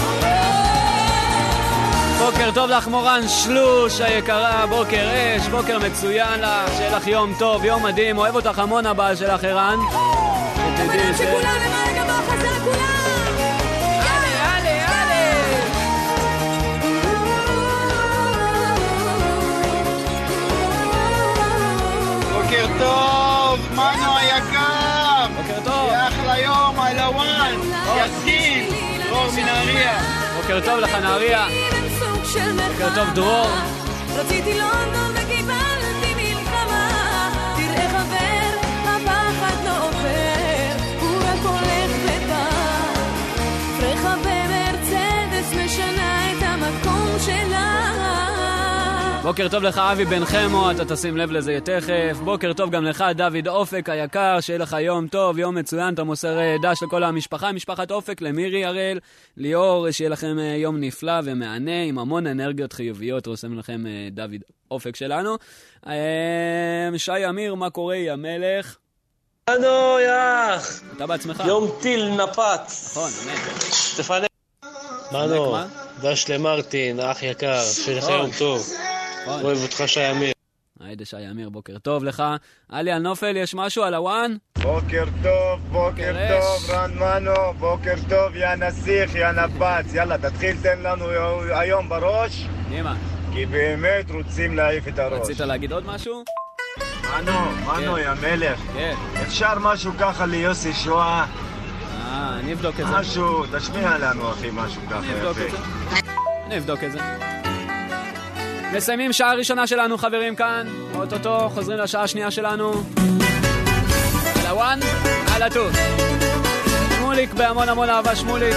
בוקר טוב לך מורן שלוש היקרה, בוקר אש, בוקר מצוין לך, שיהיה לך יום טוב, יום מדהים, אוהב אותך המון הבעל שלך ערן.
שתדעי שכולם למעלה גבוה חזק כולם.
יאללה, יאללה, יאללה.
בוקר טוב, מנו היקר.
בוקר טוב.
אחלה יום, על הוואן, יסין, דרור מנהריה.
בוקר טוב לך נהריה. בוקר טוב דרור.
רציתי לונדון וקיבלתי מלחמה. תראה חבר, הפחד לא עובר, הוא רק הולך ובא. פרחה במרצדס משנה את המקום שלה.
בוקר טוב לך אבי בן חמו, אתה תשים לב לזה תכף. בוקר טוב גם לך דוד אופק היקר, שיהיה לך יום טוב, יום מצוין. אתה מוסר דש לכל המשפחה, משפחת אופק, למירי הראל, ליאור, שיהיה לכם יום נפלא ומענה עם המון אנרגיות חיוביות. רושם לכם דוד אופק שלנו. שי אמיר, מה קורה יא מלך?
אנו יח,
אתה בעצמך
יום טיל נפץ.
נכון, אמן.
תפנה מנו, דש למרטין, אח יקר, שיהיה לך יום טוב. אוהב אותך שי אמיר.
היידה שי אמיר, בוקר טוב לך. עלי על נופל, יש משהו על הוואן?
בוקר טוב, בוקר טוב רן מנו, בוקר טוב יא נסיך, יא נפץ. יאללה תתחיל, תן לנו היום בראש,
נימה,
כי באמת רוצים להעיף את הראש.
רצית להגיד עוד משהו?
מנו, מנו יא מלך, אפשר משהו ככה ליוסי שואה?
אה, אני אבדוק את זה.
משהו, תשמיע לנו אחי משהו ככה יפה.
אני אבדוק את זה. מסיימים שעה ראשונה שלנו חברים כאן, אוטוטו חוזרים לשעה השנייה שלנו. על הוואן, על הטוט. שמוליק בהמון המון אהבה, שמוליק.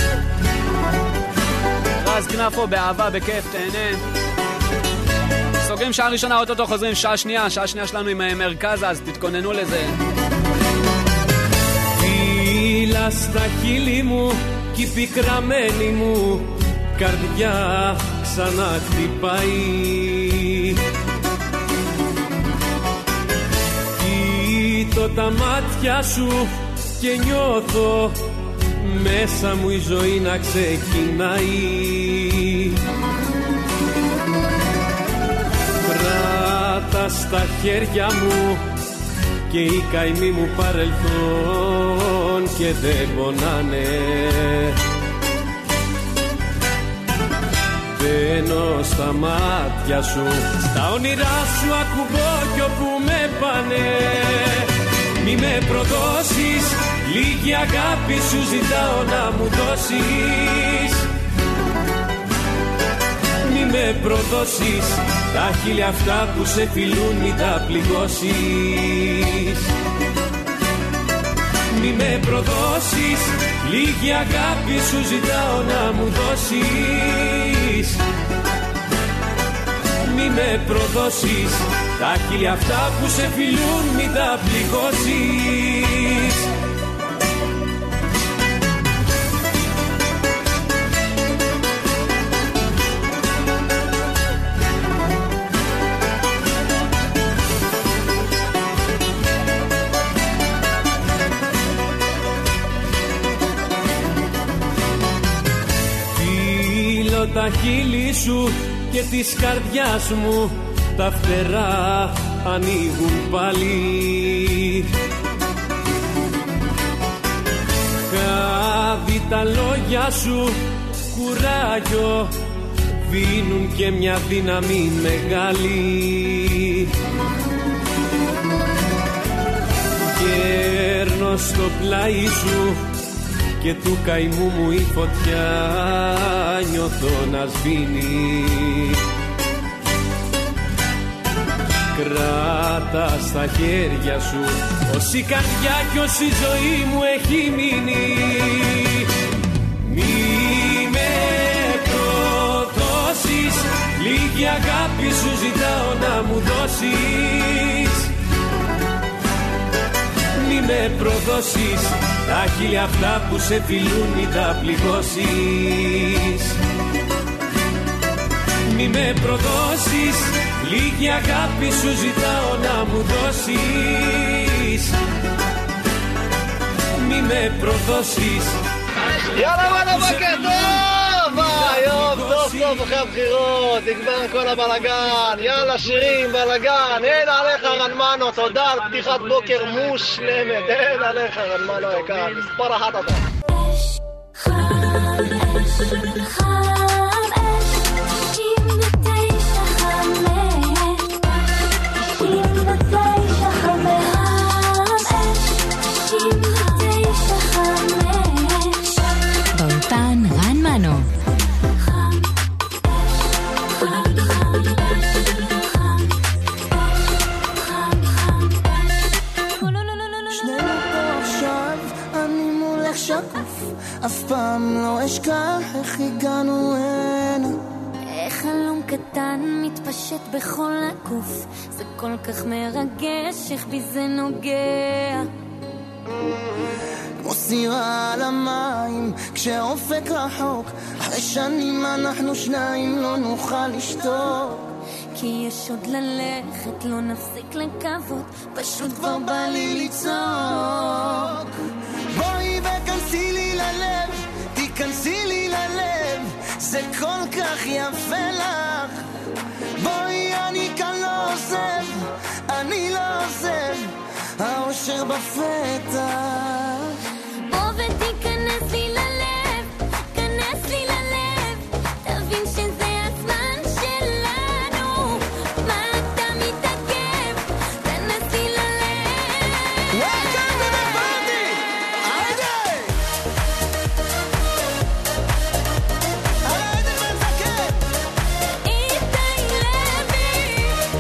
רז כנפו באהבה, בכיף, תהנה. סוגרים שעה ראשונה, אוטוטו חוזרים שעה שנייה, שעה שנייה שלנו עם מרכז, אז תתכוננו לזה.
Φίλα στα χείλη μου κι η πικραμένη μου καρδιά ξανά χτυπάει. Κοίτω τα μάτια σου και νιώθω μέσα μου η ζωή να ξεκινάει. Κράτα στα χέρια μου και οι καημοί μου παρελθόν και δεν πονάνε. Μπαίνω στα μάτια σου, στα όνειρά σου ακουμπώ κι όπου με πάνε. Μη με προδώσεις, λίγη αγάπη σου ζητάω να μου δώσεις. Μη με προδώσεις, τα χείλια αυτά που σε φιλούν μη τα πληγώσεις. Μη με προδώσεις, λίγη αγάπη σου ζητάω να μου δώσεις. Μη με προδώσεις, τα χείλια αυτά που σε φιλούν μη τα πληγώσεις. Τα χείλη σου και της καρδιάς μου τα φτερά ανοίγουν πάλι. Χάδι τα λόγια σου κουράγιο δίνουν και μια δύναμη μεγάλη. Γέρνω στο πλάι σου και του καημού μου η φωτιά νιώθω να σβήνει. Κράτα στα χέρια σου όση καρδιά κι όση ζωή μου έχει μείνει. Μη με προδώσεις, λίγη αγάπη σου ζητάω να μου δώσεις. Μη με προδώσεις, τα χείλια αυτά που σε φιλούν μη τα πληγώσεις. Μη με προδώσεις, λίγη αγάπη σου ζητάω να μου δώσεις. Μη με προδώσεις.
יאללה וואלה בוקר טוב! היום סוף סוף אחרי הבחירות, נגמר כל הבלגן, יאללה שירים, בלגן, אין עליך רנמנו, תודה על פתיחת בוקר מושלמת, אין עליך רנמנו היקר, מספר אחת אתה.
אש, חם אש, חם אש, שישים ותשע חמש, שישים ותשע חמש, שישים ותשע חמש.
באולפן רן מנו.
שקוף, אף פעם לא אשכח איך הגענו הנה.
איך חלום קטן מתפשט בכל הגוף, זה כל כך מרגש, איך בי זה נוגע.
כמו סירה על המים, כשאופק רחוק, אחרי שנים אנחנו שניים לא נוכל לשתוק.
כי יש עוד ללכת, לא נפסיק לקוות, פשוט כבר בא לי לצעוק.
בואי וכנסי לי ללב, תיכנסי לי ללב, זה כל כך יפה לך. בואי אני כאן לא עוזב, אני לא עוזב, האושר בפתח.
בוא ותיכנס לי ללב, כנס לי ללב, תבין שזה הזמן שלנו. מה אתה מתעכב? כנס לי ללב.
Welcome to the party! היידה! היידה מפקד!
איתי לוי.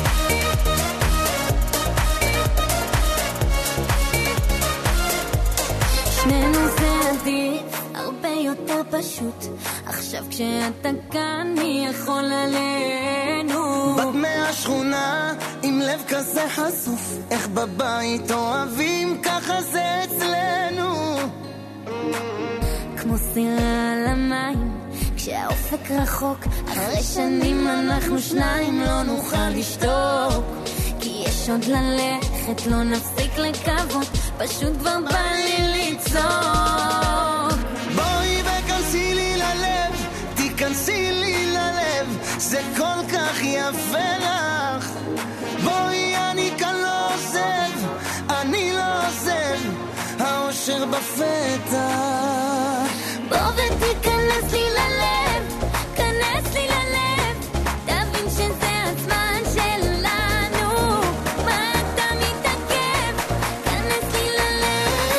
שנינו זה עדיף, הרבה יותר פשוט. עכשיו כשאתה כאן, מי יכול עלינו?
בת מהשכונה עם לב כזה חשוף, איך בבית אוהבים, ככה זה אצלנו.
כמו סירה על המים, כשהאופק רחוק, אחרי שנים אנחנו שניים לא נוכל לשתוק. כי יש עוד ללכת, לא נפסיק לקוות, פשוט כבר בא לי לצעוק.
בואי וכנסי לי ללב, תיכנסי לי ללב, זה כל כך יפה לך. בואי אני כאן לא עוזב, אני לא עוזב, האושר בפתח.
בוא ותיכנס לי ללב, כנס לי ללב, תבין שזה הזמן שלנו. מה אתה מתעכב? כנס לי ללב.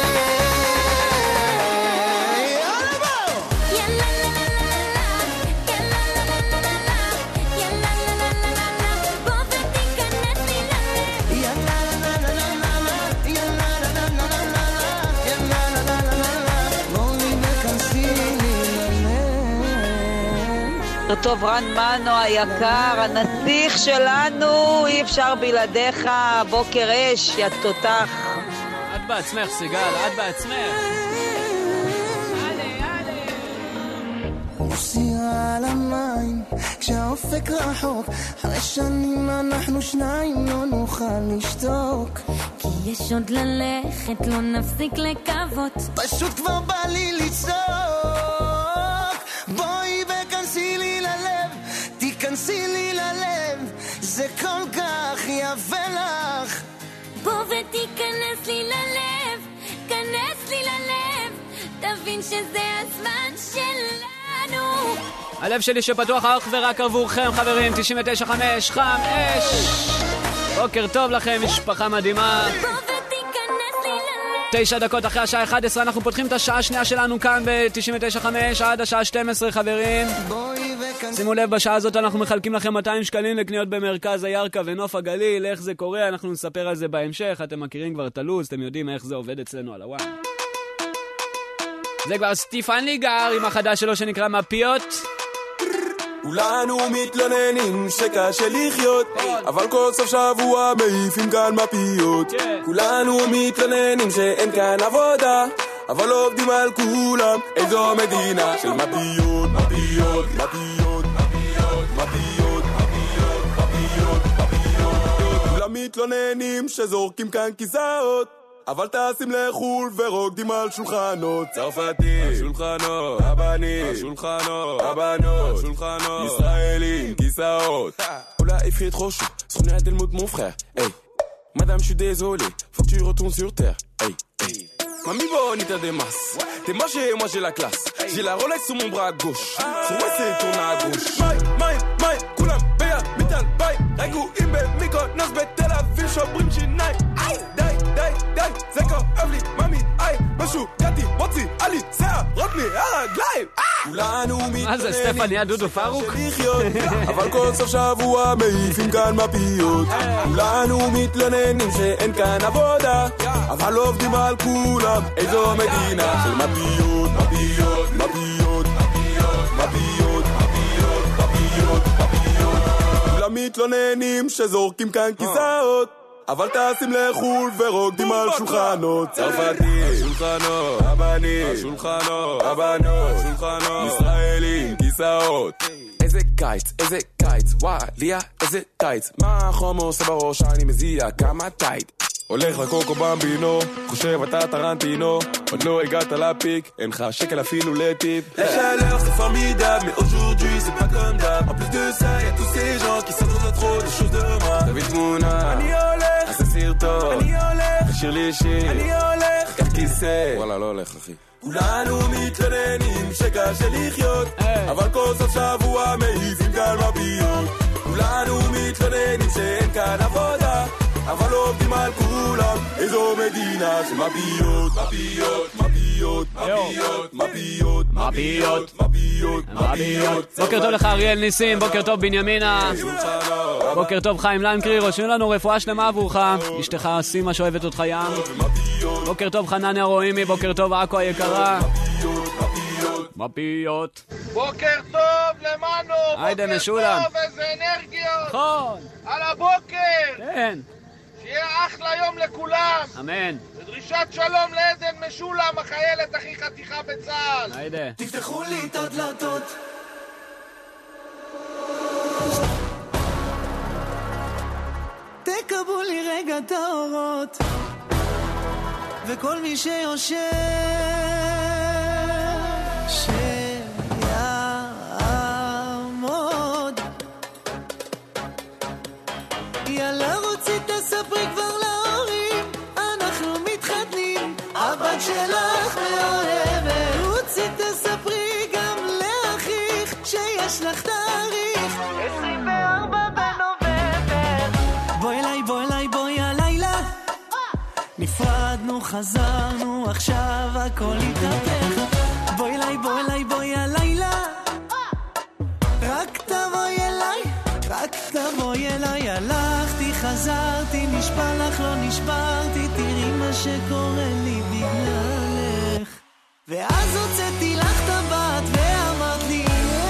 יאללה בוא!
יאללה לה לה לה לה לה, יאללה לה לה לה לה לה, יאללה לה לה לה לה, בוא ותיכנס לי ללב.
יאללה לה לה לה לה לה, יאללה לה לה לה לה לה, יאללה לה לה לה לה לה, בואי וכנסי לי ללב.
טוב, רן מנו היקר, הנסיך שלנו, אי אפשר בלעדיך, בוקר אש, יא תותח.
את בעצמך, סיגל, את בעצמך.
סירה על המים, כשהאופק רחוק, אחרי שנים אנחנו שניים לא נוכל לשתוק.
כי יש עוד ללכת, לא נפסיק לקוות,
פשוט כבר בא לי לצעוק. בואי וכנסי לי ללב, תיכנסי לי ללב, זה כל כך יפה לך.
בוא ותיכנס לי ללב, כנס לי ללב, תבין שזה הזמן שלנו.
הלב שלי שפתוח אך ורק עבורכם חברים, תשעים ותשע חמש חם אש. בוקר טוב לכם, משפחה מדהימה. תשע דקות אחרי השעה אחת עשרה אנחנו פותחים את השעה השנייה שלנו כאן ב-תשעים ותשע חמש עד השעה שתים עשרה חברים. שימו לב, בשעה הזאת אנחנו מחלקים לכם מאתיים שקלים לקניות במרכז הירקה ונוף הגליל. איך זה קורה? אנחנו נספר על זה בהמשך. אתם מכירים כבר את הלוז, אתם יודעים איך זה עובד אצלנו על הוואן. זה כבר סטיפן ליגר עם החדש שלו שנקרא מפיות.
כולנו מתלוננים שקשה לחיות, אבל כל סוף שבוע מעיפים כאן מפיות. כולנו מתלוננים שאין כאן עבודה, אבל עובדים על כולם. איזו מדינה של מפיות, מפיות, מפיות, מפיות, מפיות, מפיות, מפיות,
מתלוננים שזורקים כאן כיסאות, אבל טסים לחול ורוקדים על שולחנות. צרפתי, השולחנות, הבנים, השולחנות, הבנות, השולחנות, ישראלים, כיסאות. Oula, effrayé trop chaud, ce qu'on est à Delmo de mon frère. Hey, madame, je suis désolé, faut que tu retournes sur terre. Hey, hey. Mamie bonita des masses, t'es moche et moi j'ai la classe. J'ai la Rolex sur mon bras gauche, sur moi c'est tourne à gauche. Maï, maï, maï, koulam, béa, mital, baï, Ragou, imbe, miko, nosbet, Tel Aviv, Shobrim, Chinai. Aïe, daï, daï, daï, zeko, avli, mami, aïe, משהו, קטי, מוצי, עלי, שיער, רוטני, הרגליים. כולנו
מה זה, סטפן נהיה דודו פרוק?
אבל כל סוף שבוע מעיפים כאן מפיות. כולנו מתלוננים שאין כאן עבודה, אבל עובדים על כולם. איזו מדינה של מפיות, מפיות, מפיות, מפיות, מפיות, מפיות, מפיות. כולם מתלוננים שזורקים כאן כיסאות, אבל טסים לחול ורוקדים על שולחנות. צרפתי, השולחנות, הבנים, השולחנות, הבנות, השולחנות, ישראלים, כיסאות. איזה קיץ, איזה קיץ, וואי, ליה, איזה טייץ. מה החום עושה בראש, אני מזיע כמה טייט. הולך לקוקו במבינו, חושב אתה טרנטינו, עוד לא הגעת לפיק, אין לך שקל אפילו לטיפ. La chaleur c'est formidable, mais aujourd'hui c'est pas comme d'hab. En plus de ça, y'a tous ces gens qui s'attendent à trop de choses de moi. תביא תמונה, אני הולך, עשה סרטון, אני הולך, תשאיר לי שיר, אני הולך, קח כיסא, וואלה לא הולך אחי. כולנו מתלוננים שקשה לחיות, אבל כל סוף שבוע מעיפים כאן מפיות. כולנו מתלוננים שאין כאן עבודה, אבל עובדים על כולם. איזו מדינה של מפיות, מפיות, מפיות, מפיות, מפיות, מפיות, מפיות, מפיות.
בוקר טוב לך אריאל ניסים, בוקר טוב בנימינה, בוקר טוב חיים לנקרי, רושמים לנו רפואה שלמה עבורך, אשתך סימה שאוהבת אותך ים. בוקר טוב חנניה רוימי, בוקר טוב עכו היקרה. מפיות.
בוקר טוב למנו,
היידה
בוקר
משולם.
טוב, איזה אנרגיות.
נכון.
על הבוקר.
כן.
שיהיה אחלה יום לכולם.
אמן.
ודרישת שלום לעדן משולם, החיילת הכי חתיכה בצה"ל.
היידה.
תפתחו לי את הדלתות, תקבלו לי רגע את האורות, וכל מי שיושב שיעמוד. יאללה רוצי תספרי כבר להורים, אנחנו מתחתנים, הבת שלך מאוהבת. רוצי תספרי גם לאחיך שיש לך תאריך עשרים וארבעה בנובמבר. בואי אליי, בואי אליי, בואי הלילה, נפרדנו, חזרנו, עכשיו הכל התהפך. בואי אליי, בואי אליי, בואי הלילה, רק תבואי אליי, רק תבואי אליי. הלכתי, חזרתי, נשבע לך, לא נשברתי, תראי מה שקורה לי בגללך. ואז הוצאתי לך טבעת ואמרת לי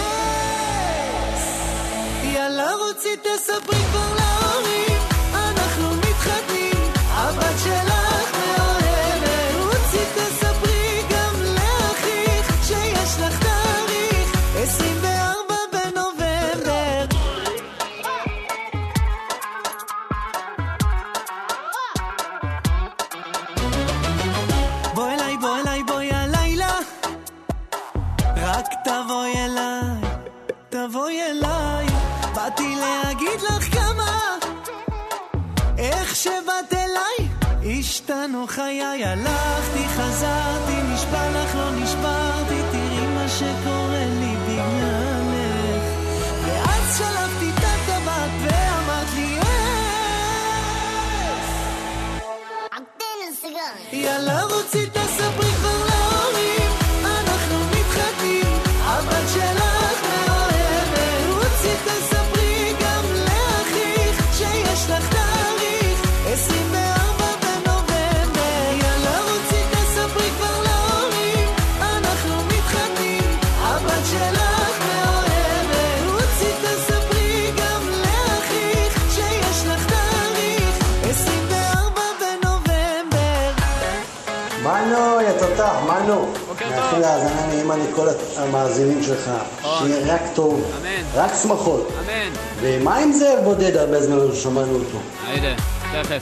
יאללה רוצי תספרי כבר להורים, אנחנו מתחתנים, הבת שלך מאוהבת. רוצי תספרי גם לאחיך שיש לך תאריך עשרים וארבעה בנובמבר. בואי אליי, בואי אליי, בואי הלילה, רק תבואי אליי, תבואי אליי. באתי להגיד לך כמה איך שבאת אליי השתנו חיי. הלכתי, חזרתי, נשבע לך, לא נשברתי, תראי מה שקורה לי בגללך. ואז שלפתי את הטבעת ואמרת לי יאללה רוצי תספרי כבר להורים, אנחנו מתחתנים, הבת שלך מאוהבת. רוצי תספרי גם לאחיך שיש לך תאריך עשרים וארבעה בנובמבר. יאללה רוצי תספרי כבר להורים, אנחנו מתחתנים, הבת שלך מאוהבת. רוצי תספרי גם לאחיך שיש לך תאריך עשרים וארבעה בנובמבר.
מנו, יא תותח, מנו. מאחל להאזנה נעימה לכל המאזינים שלך. שיהיה רק טוב, רק שמחות. ומה עם זאב בודד? הרבה זמן לא שמענו אותו.
היידה. תכף.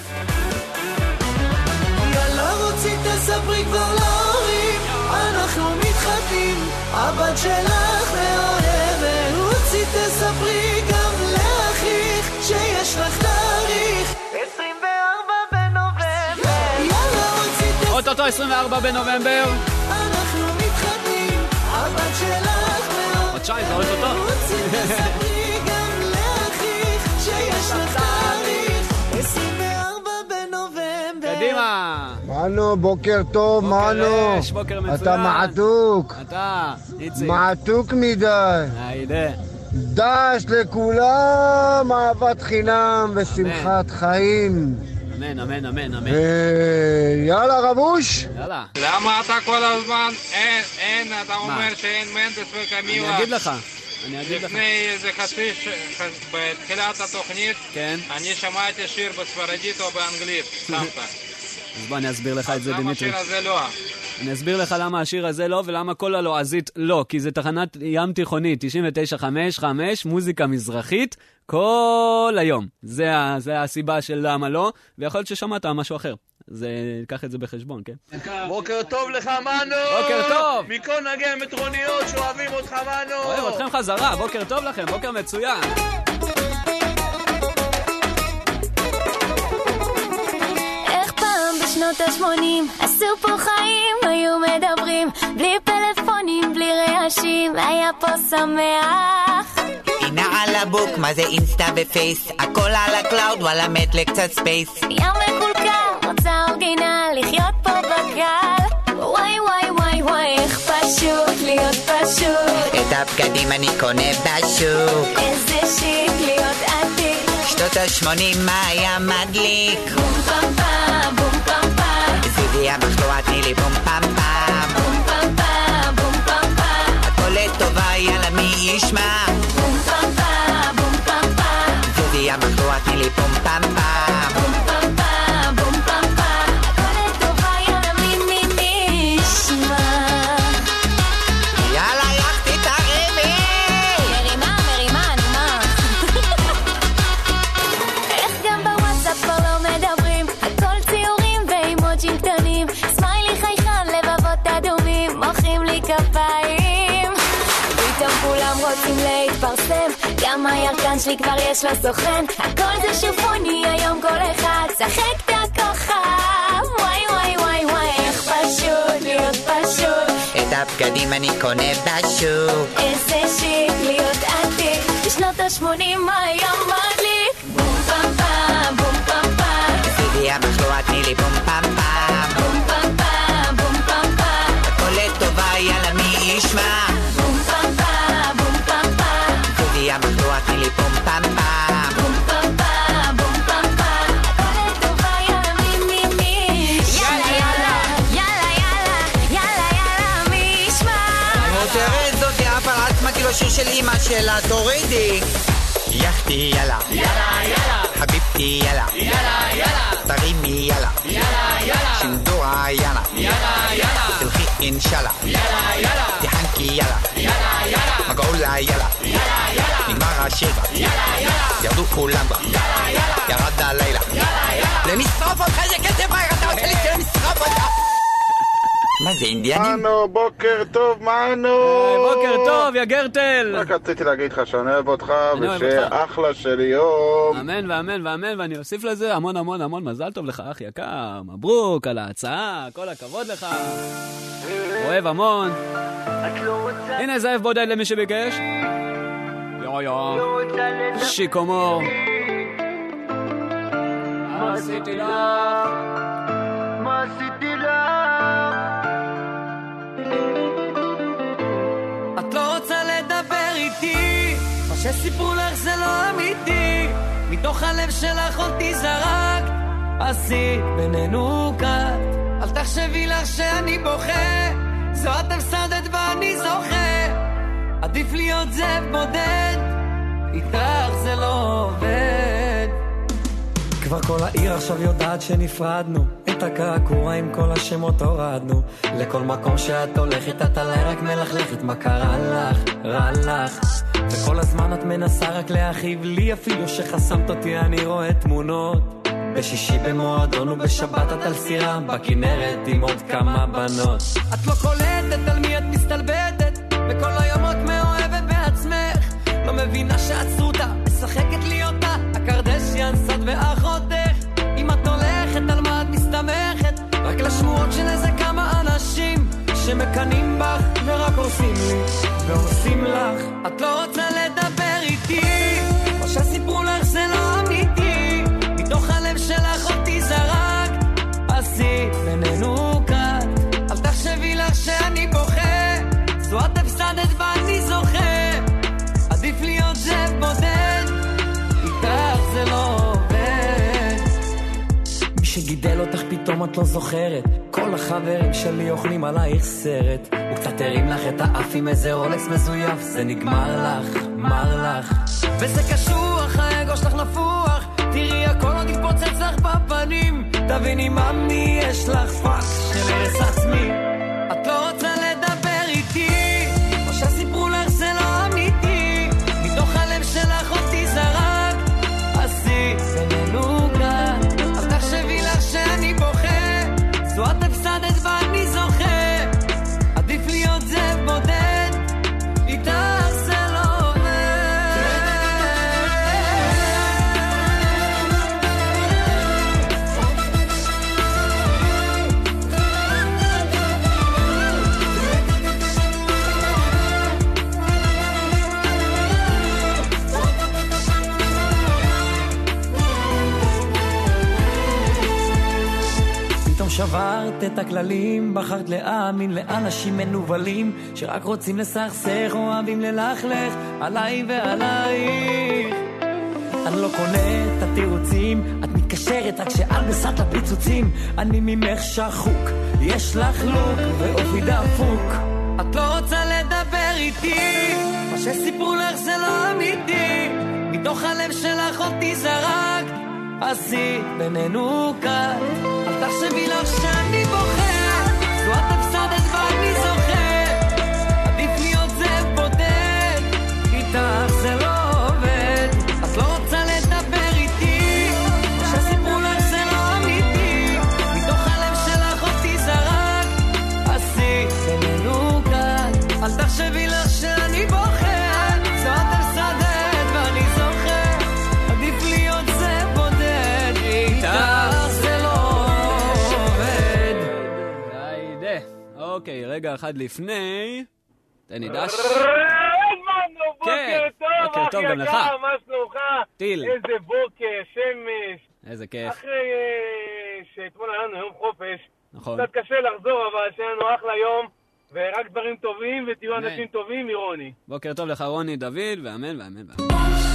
יאללה רוצי תספרי כבר להורים, אנחנו מתחתנים, הבת שלך מאוהבת. רוצי תספרי גם לאחיך שיש לך תאריך עשרים וארבעה בנובמבר. יאללה רוצי תספרי
אוטוטו עשרים וארבעה בנובמבר,
אנחנו מתחתנים, הבת שלך מאוהבת.
חודשיים, זה אוטוטו.
רוצי תספרי גם לאחיך שיש לך תאריך עשרים וארבעה בנובמבר.
קדימה.
מנו, בוקר טוב, מנו.
יש, בוקר מצוין.
אתה מעתוק.
אתה, איציק.
מעתוק מדי.
היידה.
דש לכולם, אהבת חינם ושמחת חיים.
אמן, אמן, אמן, אמן.
יאללה, רבוש.
יאללה.
למה אתה כל הזמן, אין, אין, אתה אומר שאין מנדס וקמילה?
אני אגיד לך. אני אגיד לך.
לפני איזה חצי, בתחילת התוכנית,
כן.
אני שמעתי שיר בספרדית או באנגלית, שמת.
אז בוא אני אסביר לך את זה, דמיטרי.
למה השיר הזה לא?
אני אסביר לך למה השיר הזה לא ולמה כל הלועזית לא, כי זה תחנת ים תיכונית, תשעים ותשע חמש חמש, מוזיקה מזרחית, כל היום. זה, זה הסיבה של למה לא, ויכול להיות ששמעת משהו אחר. זה, קח את זה בחשבון, כן?
בוקר טוב לך, מנו!
בוקר טוב!
מכל נגי המטרוניות שאוהבים אותך, מנו!
אוהב אתכם חזרה, בוקר טוב לכם, בוקר מצוין!
בשנות השמונים עשו פה חיים, היו מדברים בלי פלאפונים, בלי רעשים, היה פה שמח.
הנה על הבוק, מה זה אינסטה ופייס, הכל על הקלאוד, וואלה מת לקצת ספייס.
ים מקולקל, רוצה אורגינל, לחיות פה בגל. וואי וואי וואי וואי, איך פשוט להיות פשוט.
את הבגדים אני קונה בשוק,
איזה שיק להיות עתיק.
שנות השמונים מה היה מדליק,
בום פם פם בום פם פם,
זיבי המחלואה תני לי בום פם פם,
בום פם פם בום פם פם,
הכל לטובה יאללה מי ישמע,
בום פם פם בום פם פם,
זיבי המחלואה תני לי בום פם פם,
בום פם פם בום פם פם, הכל לטובה יאללה מי מי מי ישמע.
יאללה יחתי תרימי
מרימה מרימה נו מה. איך גם בוואטסאפ כבר לא מדברים, הכל ציורים ואימוג'ים קטנים, סמיילי חייכן לבבות אדומים, מוחאים לי כפיים, פתאום כולם רוצים להתפרסם, גם הירקן שלי כבר יש לו סוכן, הכל זה שופוני היום כל אחד שחק את הכוכב. וואי וואי וואי וואי, איך פשוט להיות פשוט,
את הבגדים אני קונה בשוק,
איזה שיק להיות עתיק. בשנות השמונים היום מדליק, בום פם פם בום פם פם,
זיבי המחלואה תני לי בום פם פם,
בום פם פם בום פם פם,
הכל לטובה יאללה מי ישמע,
בום פם פם בום פם פם,
זיבי המחלואה תני לי בום פם פם,
בום פם פם בום פם פם, הכל לטובה יאללה מי מי מי יאללה יאללה יאללה יאללה יאללה יאללה מי ישמע.
תראה זאת הפרעת מגיל השיר של אמא שלה תורידי, יחתי יאללה
יאללה יאללה
חביבתי יאללה
יאללה יאללה
תרימי יאללה
יאללה יאללה
שינדורה יאללה
יאללה יאללה
תלכי אינשאללה
יאללה יאללה
תחנקי יאללה
יאללה יאללה
מגעולה יאללה
יאללה יאללה
נגמר השיר
יאללה יאללה
ירדו כולם כבר
יאללה יאללה
ירד הלילה
יאללה יאללה
למשרוף אותך איזה כסף מהר אתה רוצה לי למשרוף אותך. מה זה אינדיאנים?
מנו, בוקר טוב, מנו!
בוקר טוב, יא גרטל!
רק רציתי להגיד לך שאני אוהב אותך,
אני אוהב
ושאחלה של יום.
אמן ואמן ואמן, ואני אוסיף לזה המון המון המון מזל טוב לך, אח יקר. מברוק על ההצעה, כל הכבוד לך. אוהב המון. הנה זאב בודד למי שביקש. יו יו. שיקומור. מה עשיתי לך?
מה עשיתי לך? את לא רוצה לדבר איתי, מה שסיפרו לך זה לא אמיתי, מתוך הלב שלך אותי זרקת, עשית בינינו קט, אל תחשבי לך שאני בוכה, זו את הפסדת ואני זוכה, עדיף להיות זאב בודד, איתך זה לא עובד. כבר כל העיר עכשיו יודעת שנפרדנו, את הקעקוע עם כל השמות הורדנו. לכל מקום שאת הולכת את עליי רק מלכלכת, מה קרה לך? רע לך. וכל הזמן את מנסה רק להכאיב לי, אפילו שחסמת אותי אני רואה תמונות. בשישי במועדון ובשבת את על סירה בכנרת עם עוד כמה בנות. את לא קולטת על מי את מסתלבטת, וכל היום את מאוהבת בעצמך. לא מבינה שאת סרוטה, משחקת לי אותה הקרדשיאן סד ואחותך. אם את הולכת על מה את מסתמכת? רק לשמועות של איזה כמה אנשים שמקנים בך ורק עושים לי ועושים לך. את לא רוצה לדבר איתי, מה שסיפרו לך זה לא אמיתי, מתוך הלב שלך אותי זרק, עשית בינינו קט. אל תחשבי לך שאני בוכה, זו את הפסדת ואני זוכה. עדיף להיות זאב בודד, איתך זה לא עובד. מי שגידל אותך פתאום את לא זוכרת, כל החברים שלי אוכלים עלייך סרט. הוא קצת הרים לך את האף עם איזה רולקס מזויף, זה נגמר לך, מר לך. וזה קשוח, האגו שלך נפוח, תראי הכל עוד יתפוצץ לך בפנים. תביני ממי יש לך פאקס של הרס עצמי. את לא רוצה לדבר איתי, מה שסיפרו לך זה לא אמיתי, מתוך הלב שלך אותי זרק, עשית בינינו גן. אל תחשבי לך שאני בוכה, זו את הפסדת ואני זוכה. עדיף להיות זאב בודד, איתך זה לא עובד. שברת את הכללים, בחרת להאמין לאנשים מנובלים שרק רוצים לסכסך, אוהבים ללכלך עליי ועלייך. אני לא קונה את התירוצים, את מתקשרת רק שעל בסת הפיצוצים. אני ממך שחוק, יש לך לוק ואופי דפוק. את לא רוצה לדבר איתי, מה שסיפרו לך זה לא אמיתי, מתוך הלב שלך אותי זרק, עשית בינינו קט. אל תחשבי לך שאני בוכה, זו את הפסדת ואני זוכה. עדיף להיות זאב בודד, איתך זה לא עובד. את לא רוצה לדבר איתי, מה שסיפרו לך זה לא אמיתי, מתוך הלב שלך אותי זרק, עשית בינינו קט. אל תחשבי לך שאני בוכה, זו את הפסדת ואני זוכה. עדיף להיות זאב בודד, איתך זה לא עובד. די, אוקיי, רגע אחד לפני, תני דש.
בוקר טוב,
בוקר טוב גם לך.
מה שלומך?
טיל.
איזה בוקר, שמש.
איזה כיף.
אחרי שאתמול היה לנו יום חופש,
נכון.
קצת קשה לחזור, אבל שהיה לנו אחלה יום, ורק דברים טובים, ותהיו אנשים טובים מרוני.
בוקר טוב לך רוני דוד, ואמן ואמן ואמן.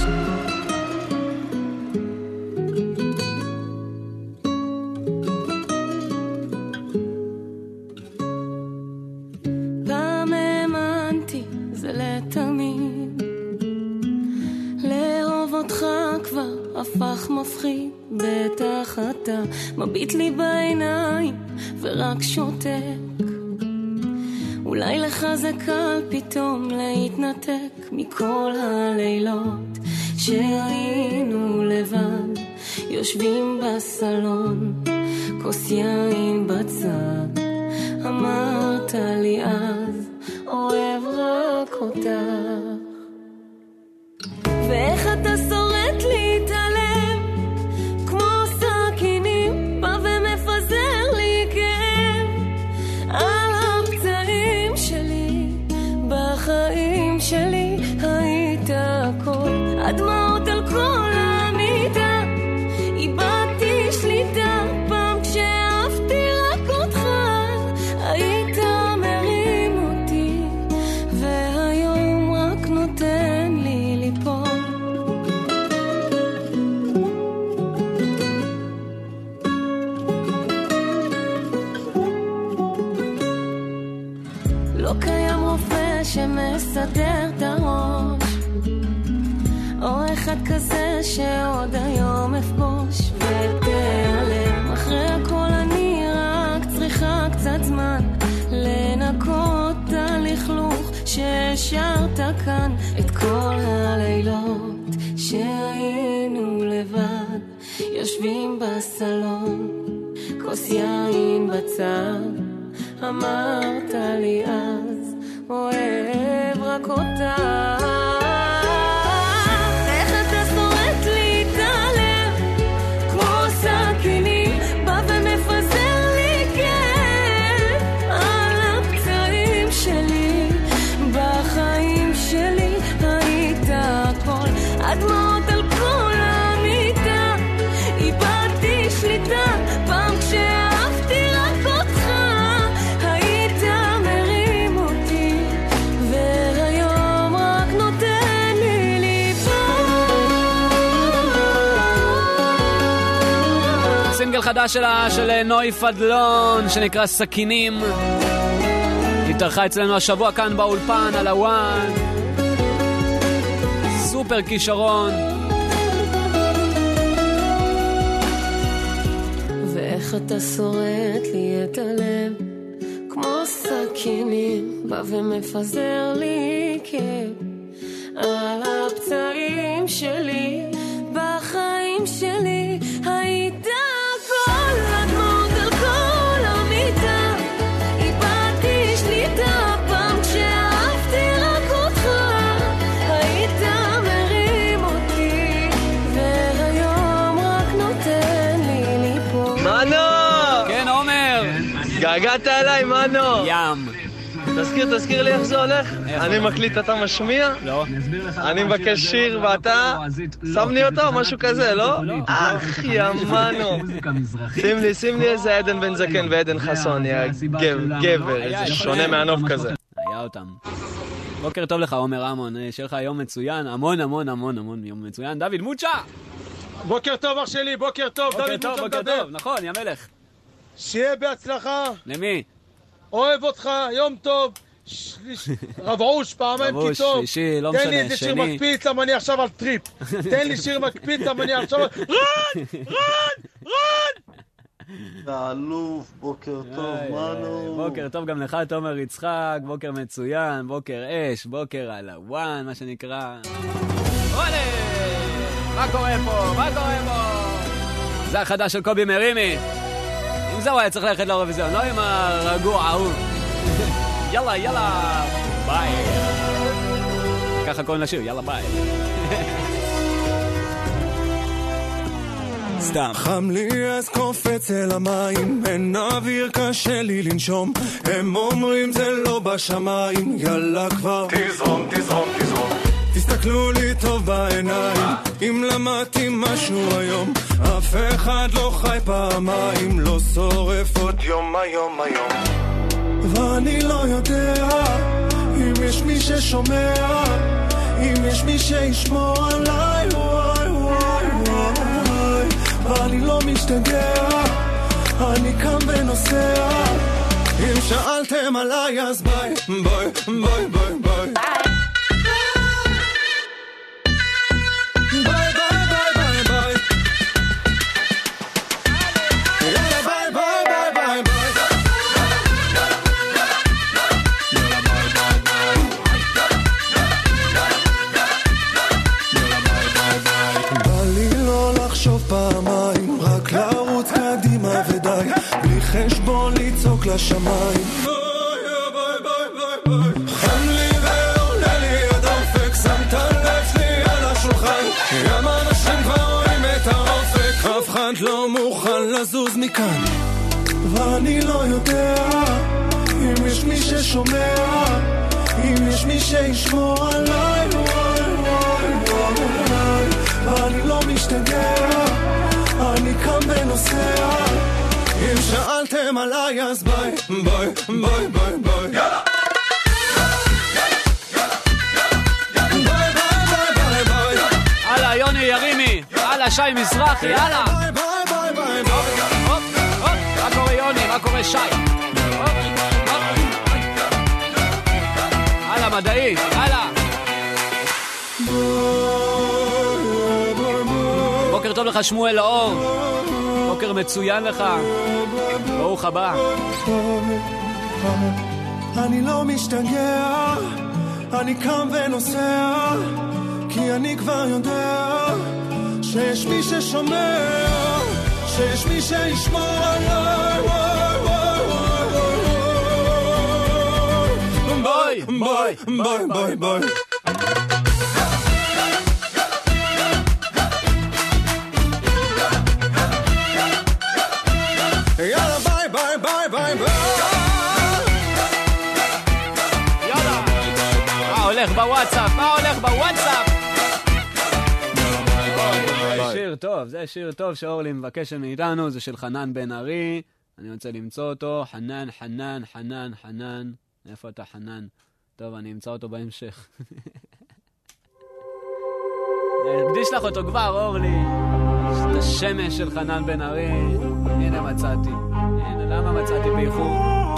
פעם האמנתי זה לתמיד, לאהוב אותך כבר הפך מפחיד. בטח אתה מביט לי בעיניים ורק שותק, אולי לך זה קל פתאום להתנתק מכל הלילות שהיינו לבד, יושבים בסלון, כוס יין בצד. אמרת לי אז אוהב רק אותך, ואיך אתה שורט לי את הלב כמו סכינים, בא ומפזר לי כאב על הפצעים שלי. בחיים שלי היית הכל, הדמעות על כל המיטה, איבדתי שליטה. פעם כשאהבתי רק אותך היית מרים אותי, והיום רק נותן לי ליפול. לא קיים רופא שמסדר את הראש, או אחד כזה שעוד היום אפגוש, יין בסלון, כוס יין בצד, אמרת לי אז, אוהב רק אותה. איך אתה שורט לי את הלב, כמו סכינים, בא ומפזר לי כאב, על הפצעים שלי, בחיים שלי, היית הכל, הדמעות על כל המיטה, איבדתי שליטה, פעם כשאהבתי רק אותך, היית מרים אותי, והיום רק נותן לי ליפול.
סינגל חדש שלה, של נוי פדלון, שנקרא סכינים. התארחה אצלנו השבוע כאן באולפן על הוואן. סופר כישרון.
ואיך אתה שורט לי את הלב, כמו סכינים, בא ומפזר לי כאב, על הפצעים שלי, בחיים שלי, היית הכל, הדמעות על כל המיטה, איבדתי שליטה, פעם כשאהבתי רק אותך, היית מרים אותי, והיום רק נותן לי ליפול.
מנו!
כן, עומר!
געגעת אליי, מנו!
ים.
תזכיר, תזכיר לי איך זה הולך? אני מקליט, אתה משמיע?
לא.
אני מבקש שיר ואתה שם לי אותו, משהו כזה, לא? אך, יא מנו. שים לי, שים לי איזה עדן בן זקן ועדן חסון, יא גבר, איזה שונה מהנוף כזה.
היה אותם. בוקר טוב לך, עומר המון, שיהיה לך יום מצוין, המון המון המון המון יום מצוין. דוד מוצ'ה!
בוקר טוב אח שלי, בוקר טוב, דוד מוצ'ה מדבר.
בוקר טוב, נכון, יא מלך.
שיהיה בהצלחה.
למי?
אוהב אותך, יום טוב. רבעוש, פעמיים כי טוב.
רבעוש, שלישי, לא משנה,
שני. תן לי איזה שיר מקפיץ, למה אני עכשיו על טריפ. תן לי שיר מקפיץ, למה אני עכשיו על... רון! רון! רון!
האלוף, בוקר טוב, מנו.
בוקר טוב גם לך, תומר יצחק, בוקר מצוין, בוקר אש, בוקר על הוואן, מה שנקרא. וואלה! מה קורה פה? מה קורה פה? זה החדש של קובי מרימי. אם זהו היה צריך ללכת לאירוויזיון, לא עם הרגוע ההוא. יאללה, יאללה, ביי. ככה קוראים לשיר, יאללה, ביי.
סתם חם לי אז קופץ אל המים, אין אוויר קשה לי לנשום, הם אומרים זה לא בשמיים, יאללה כבר
תזרום, תזרום, תזרום,
תסתכלו לי טוב בעיניים, אם למדתי משהו היום, אף אחד לא חי פעמיים, לא שורף עוד יום היום היום, ואני לא יודע אם יש מי ששומע, אם יש מי שישמור עליי, וואי וואי וואי, ואני לא משתגע, אני קם ונוסע, אם שאלתם עליי אז ביי, ביי, ביי, ביי, ביי. חשבון לצעוק לשמיים, חם לי ועולה לי הדופק, שמת לב שלי על השולחן, גם אנשים כבר רואים את האופק, אף אחד לא מוכן לזוז מכאן, ואני לא יודע אם יש מי ששומע, אם יש מי שישמור עליי, וואי וואי וואי, ואני לא משתגע, אני קם ונוסע, אם שאלתם עליי אז ביי, ביי, ביי, ביי, ביי. יאללה!
הלאה, יוני ירימי, הלאה, שי מזרחי, הלאה. מה קורה יוני, מה קורה שי? הלאה, מדעי, הלאה. בוקר טוב לך שמואל האור, בוקר מצוין לך, ברוך הבא.
אני לא משתגע, אני קם ונוסע, כי אני כבר יודע שיש מי ששומע,
שיש מי שישמור עליי. ביי ביי ביי ביי ביי. יאללה ביי ביי ביי ביי ביי.
יאללה. מה הולך בוואטסאפ? מה הולך בוואטסאפ? שיר טוב, זה שיר טוב שאורלי מבקשת מאיתנו, זה של חנן בן ארי. אני רוצה למצוא אותו. חנן, חנן, חנן, חנן. איפה אתה חנן? טוב, אני אמצא אותו בהמשך. נקדיש לך אותו כבר, אורלי. את השמש של חנן בן ארי. הנה מצאתי. הנה, למה מצאתי באיחור?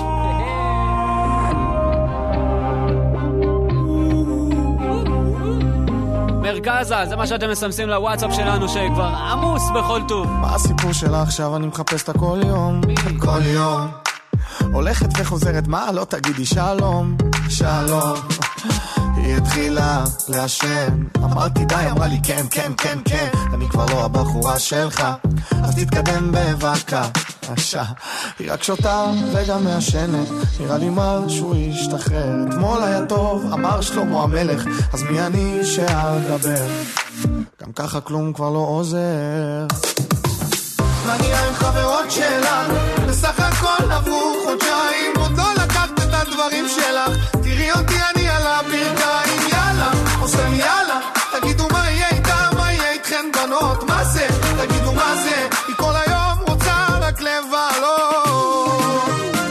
מרכזה, זה מה שאתם מסמסים לוואטסאפ שלנו שכבר עמוס בכל טוב.
מה הסיפור שלה עכשיו? אני מחפש את כל יום. כל יום. הולכת וחוזרת, מה לא תגידי שלום, שלום. היא התחילה לעשן, אמרתי די, אמרה לי כן, כן, כן, כן, אני כבר לא הבחורה שלך, אז תתקדם בבקשה. היא רק שותה וגם מעשנת, נראה לי משהו ישתחרר. אתמול היה טוב, אמר שלמה המלך, אז מי אני שאדבר? גם ככה כלום כבר לא עוזר. מגיעה עם חברות שלה, בסך הכל עברו חודשיים, עוד לא לקחת את הדברים שלך, תראי אותי אני על הברכיים. יאללה, עושה לי יאללה, תגידו מה יהיה איתה, מה יהיה איתכן בנות, מה זה? תגידו מה זה? היא כל היום רוצה רק לבלות.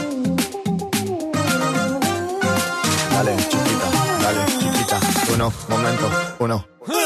דale, chiquita, dale, chiquita, uno, momento, uno.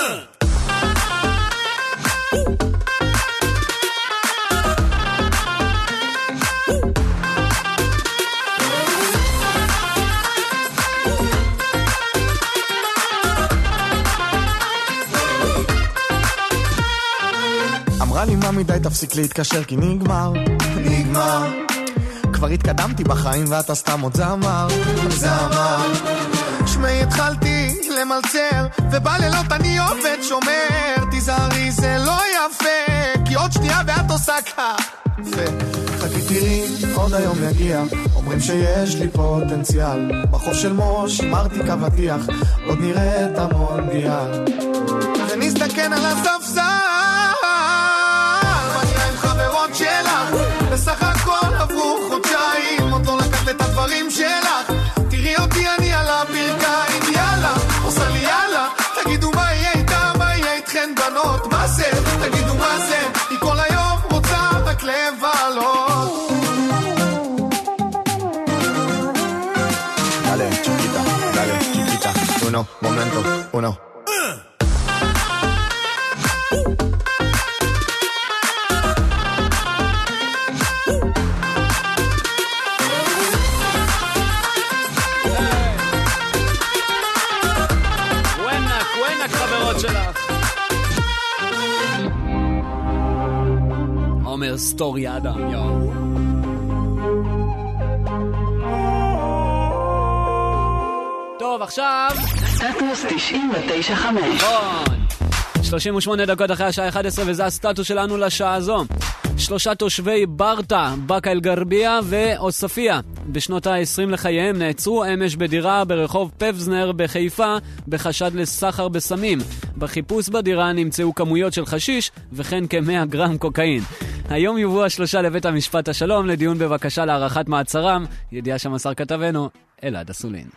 אמרה לי מה מדי תפסיק להתקשר כי נגמר, נגמר. כבר התקדמתי בחיים ואתה סתם עוד זמר, זמר. שמי התחלתי למלצר ובלילות אני עובד שומר, תיזהרי זה לא יפה כי עוד שנייה ואת עושה קפה. חכי תראי עוד היום יגיע, אומרים שיש לי פוטנציאל, בחוף של מוש אמרתי כבטיח, עוד נראה את המונדיאל ונסתכן על הספסל. שלך, בסך הכל עברו חודשיים, עוד לא לקחת את הדברים שלך, תראי אותי אני על הברכיים. יאללה, עושה לי יאללה, תגידו מה יהיה איתה, מה יהיה איתכן בנות, מה זה? תגידו מה זה? היא כל היום רוצה רק לבלות. דale, chiquita, dale, chiquita, uno, momento, uno.
עומר סטורי אדם, יואו. טוב, עכשיו
סטטוס תשעים ותשע חמש.
נכון. שלושים ושמונה דקות אחרי השעה אחת עשרה, וזה הסטטוס שלנו לשעה הזו. שלושה תושבי ברטה, בקה אל גרביה ועוספיה בשנות ה-עשרים לחייהם נעצרו אמש בדירה ברחוב פבזנר בחיפה בחשד לסחר בסמים. בחיפוש בדירה נמצאו כמויות של חשיש וכן כ-מאה גרם קוקאין. היום יובאו השלושה לבית המשפט השלום לדיון בבקשה להארכת מעצרם. ידיעה שמסר כתבנו אלעד אסולין.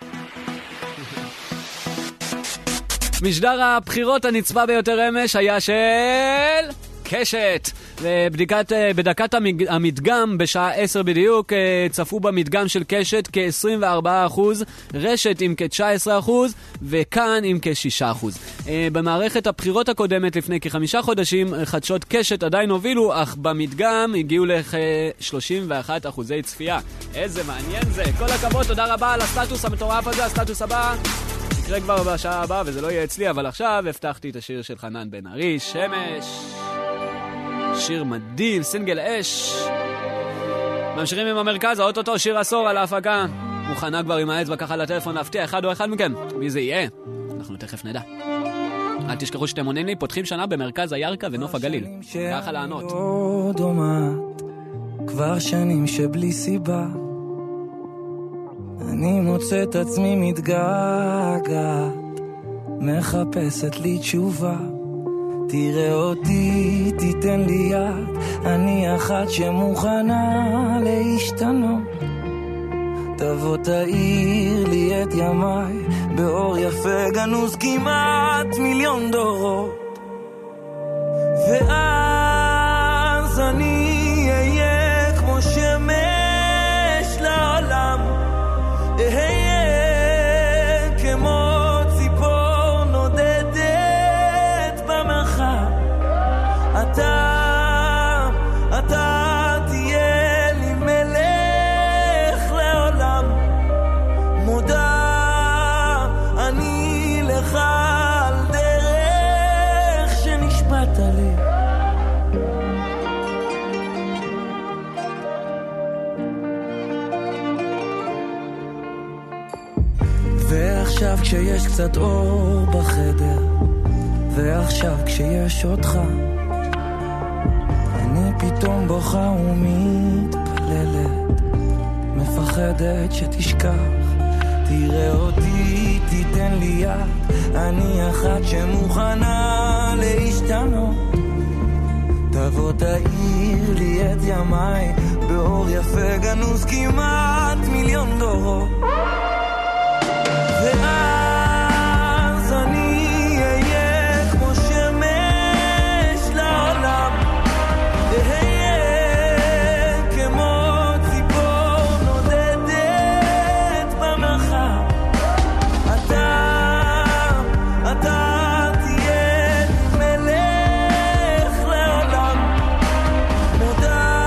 משדר הבחירות הנצפה ביותר אמש היה של קשת. ובדיקת, בדקת המדגם בשעה עשר בדיוק צפו במדגם של קשת כ-עשרים וארבעה אחוז, רשת עם כ-תשע עשרה אחוז וכאן עם כ-שישה אחוז. במערכת הבחירות הקודמת לפני כחמישה חודשים חדשות קשת עדיין הובילו, אך במדגם הגיעו לכ-שלושים ואחד אחוזי צפייה. איזה מעניין זה. כל הכבוד, תודה רבה על הסטטוס המטורף הזה. הסטטוס הבא יקרה כבר בשעה הבאה וזה לא יהיה אצלי, אבל עכשיו הבטחתי את השיר של חנן בן ארי, שמש. שיר מדהים, סינגל אש. ממשיכים עם המרכז, האוטוטו שיר עשור על ההפקה. מוכנה כבר עם האצבע ככה לטלפון להפתיע אחד או אחד מכם. מי זה יהיה? אנחנו תכף נדע. אל תשכחו שאתם עונים לי, פותחים שנה במרכז הירקה ונוף הגליל. ככה לענות.
לא דומעת, כבר שנים שבלי סיבה אני מוצא את עצמי מתגעגעת, מחפשת לי תשובה. תראה אותי, תיתן לי יד, אני אחת שמוכנה להשתנות. תבוא תאיר לי את ימיי באור יפה גנוז כמעט מיליון דורות, ואז אני אהיה כמו שמש לעולם, אהיה כמו ציפור נודדת במרחב. אתה, אתה תהיה לי מלך לעולם, מודה אני לך על דרך שנשבעת לי. ועכשיו כשיש קצת אור בחדר, ועכשיו כשיש אותך, אני פתאום בוכה ומתפללת, מפחדת שתשכח. תראה אותי, תיתן לי יד, אני אחת שמוכנה להשתנות. תבוא תאיר לי את ימיי באור יפה גנוז כמעט מיליון דורות, ואז אני אהיה כמו שמש לעולם, אהיה כמו ציפור נודדת במרחב. אתה, אתה תהיה מלך לעולם, מודה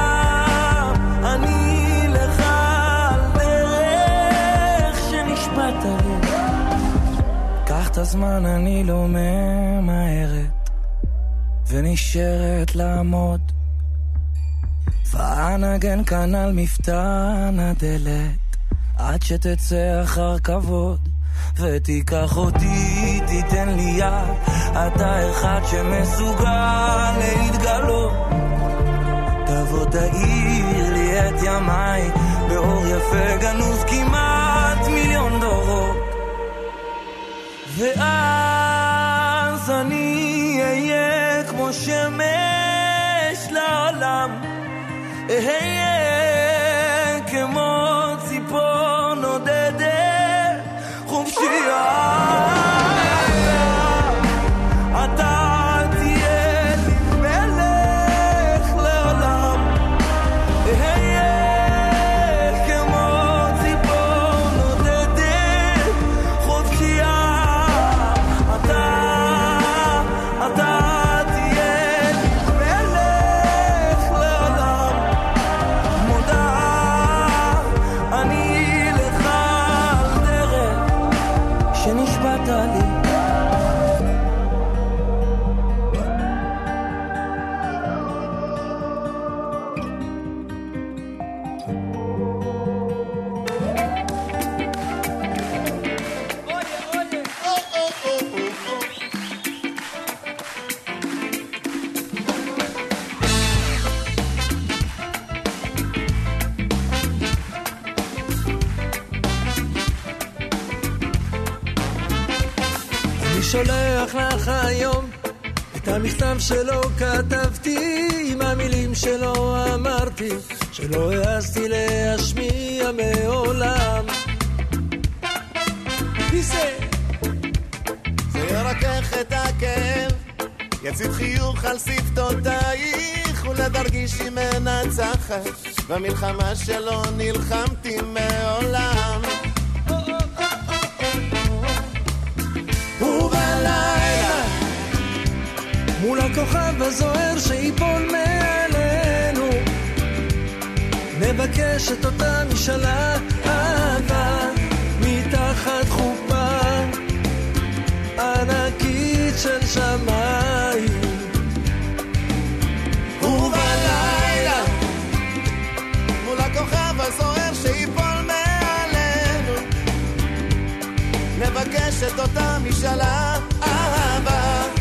אני לך על דרך שנשבעת לי. קח את הזמן, אני לא ממהרת ונשארת לעמוד, ואנגן כאן על מפתן הדלת עד שתצא אחר כבוד, ותיקח אותי, תיתן לי יד, אתה אחד שמסוגל להתגלות. תבוא תאיר לי את ימיי באור יפה גנוז כמעט מיליון דורות, ואז אני אהיה כמו שמש לעולם, אהיה כמו ציפור נודדת חופשייה. אתה תהיה לי מלך לעולם, אהיה כמו ציפור נודדת חופשייה. אתה, אתה תהיה לי מלך לעולם, מודה אני לך על דרך שנשבעת לי. שולח לך היום את המכתב שלו כתבתי, עם המילים שלו אמרתי שלא העזתי להשמיע מעולם. זה
זה ירקח את הכאב, יציב חיוך על שפתותייך, ולדרגיש היא מנצחת במלחמה שלא נלחמתי מעולם. ובלילה מול הכוכב הזוהר שיפול מעלינו, נבקש את אותה משאלה אהבה מתחת חופה ענקית של שמיים. ובלילה מול הכוכב הזוהר שיפול מעלינו, נבקש את אותה משאלה אהבה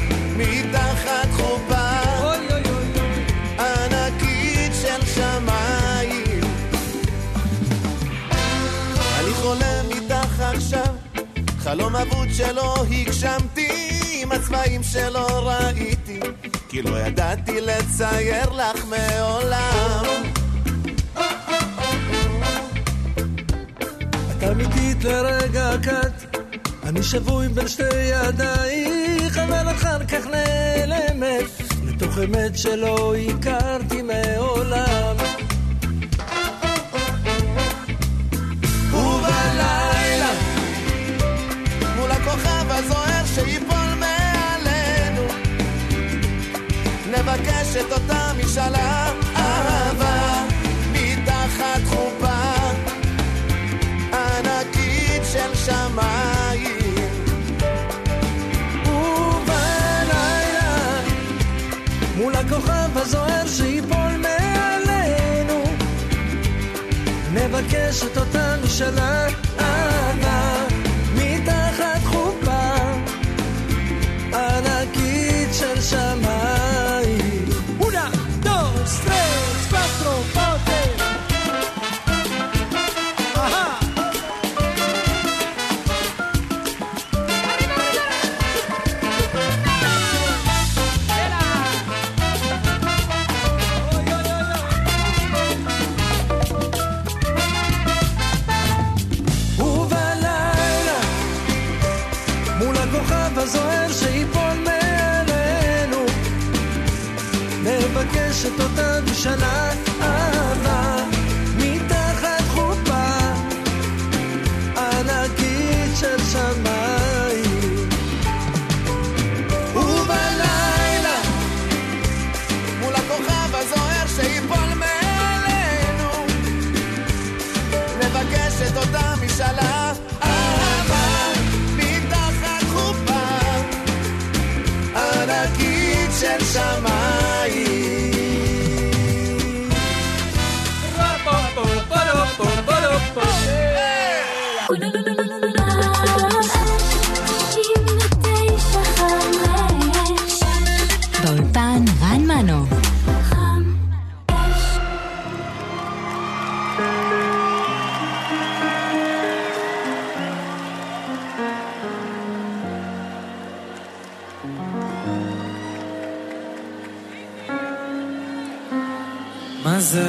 חלום אבוד שלא הגשמתי, עם הצבעים שלא ראיתי, כי לא ידעתי לצייר לך מעולם.
את אמיתית לרגע קט, אני שבוי בין שתי ידייך, אבל אחר כך נעלמת לתוך אמת שלא הכרתי מעולם.
ובלילה מול הכוכב הזוהר שיפול מעלינו, נבקש את אותה משאלה אהבה מתחת חופה ענקית של שמיים.
ובלילה מול הכוכב הזוהר שיפול מעלינו, נבקש את אותה משאלה אהבה מתחת חופה ענקית של שמיים. una, dos, tres, cuatro, ponte. Ajá. הזוהר שיפול מעלינו, נבקש את אותה משאלה אהבה מתחת חופה ענקית של שמיים.
ובלילה מול הכוכב הזוהר שיפול מעלינו, נבקש את אותה משאלה ענקית של שמיים.
באולפן רן מנו.
מזל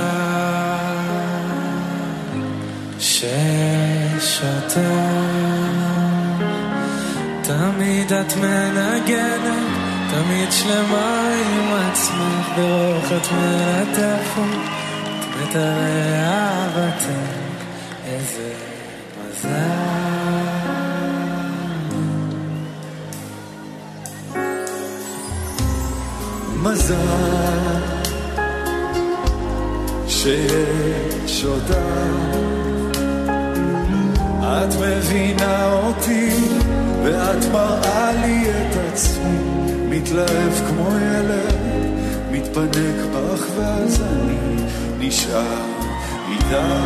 שיש אותה, תמיד את מנגנת, תמיד שלמה עם עצמך, ברוך את מלטפת, מתארי אהבתך, איזה מזל.
מזל שיש אותה, את מבינה אותי ואת מראה לי את עצמי, מתלהב כמו ילד, מתפנק בך ואז אני נשאר איתה.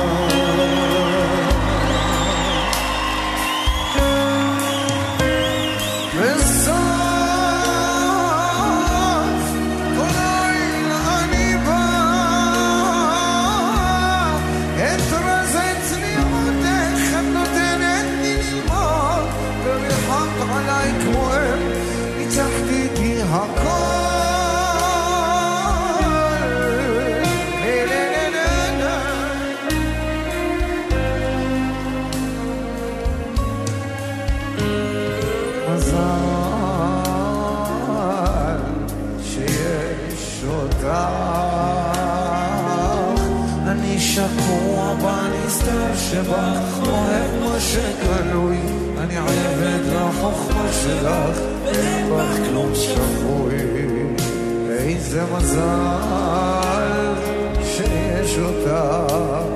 שקוע בנסתר שבך, אוהב מה שגלוי, אני עבד לחוכמה שלך, אין בך כלום שפוי. איזה מזל שיש אותך.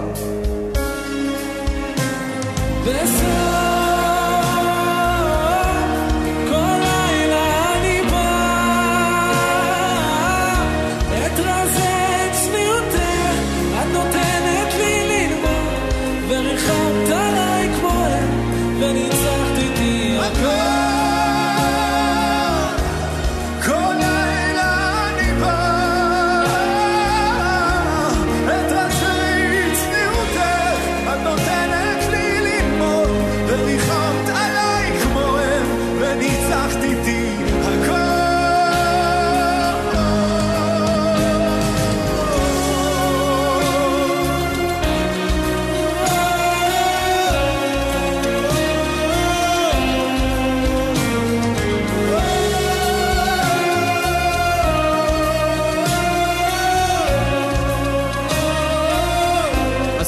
בסוף כל לילה אני בא, את רזי צניעותך את נותנת לי לנבור, וריחמת עליי כמו הם וניצחת איתי הכל. כל לילה אני בא,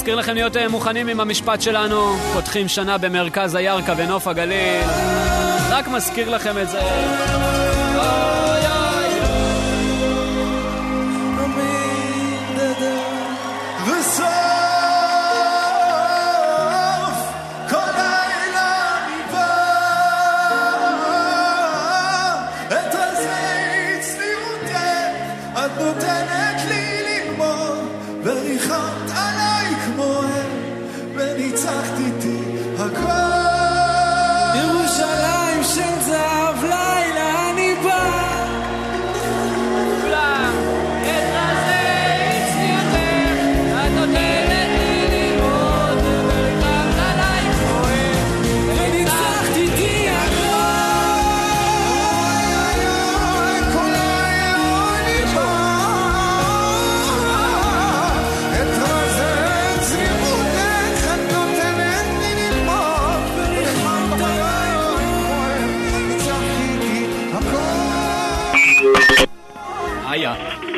מזכיר לכם להיות מוכנים עם המשפט שלנו. פותחים שנה במרכז הירקה ונוף הגליל. רק מזכיר לכם את זה.
ירושלים של זהב לילה אני בא
כולם את רזי צניעותך את נותנת לי ללמוד וברכבת עליי כהן
וניצחת איתי הכל כל היום אני בא את רזי צניעותך את נותנת לי ללמוד וברכבת עליי כהן ניצחת איתי הכל
היה.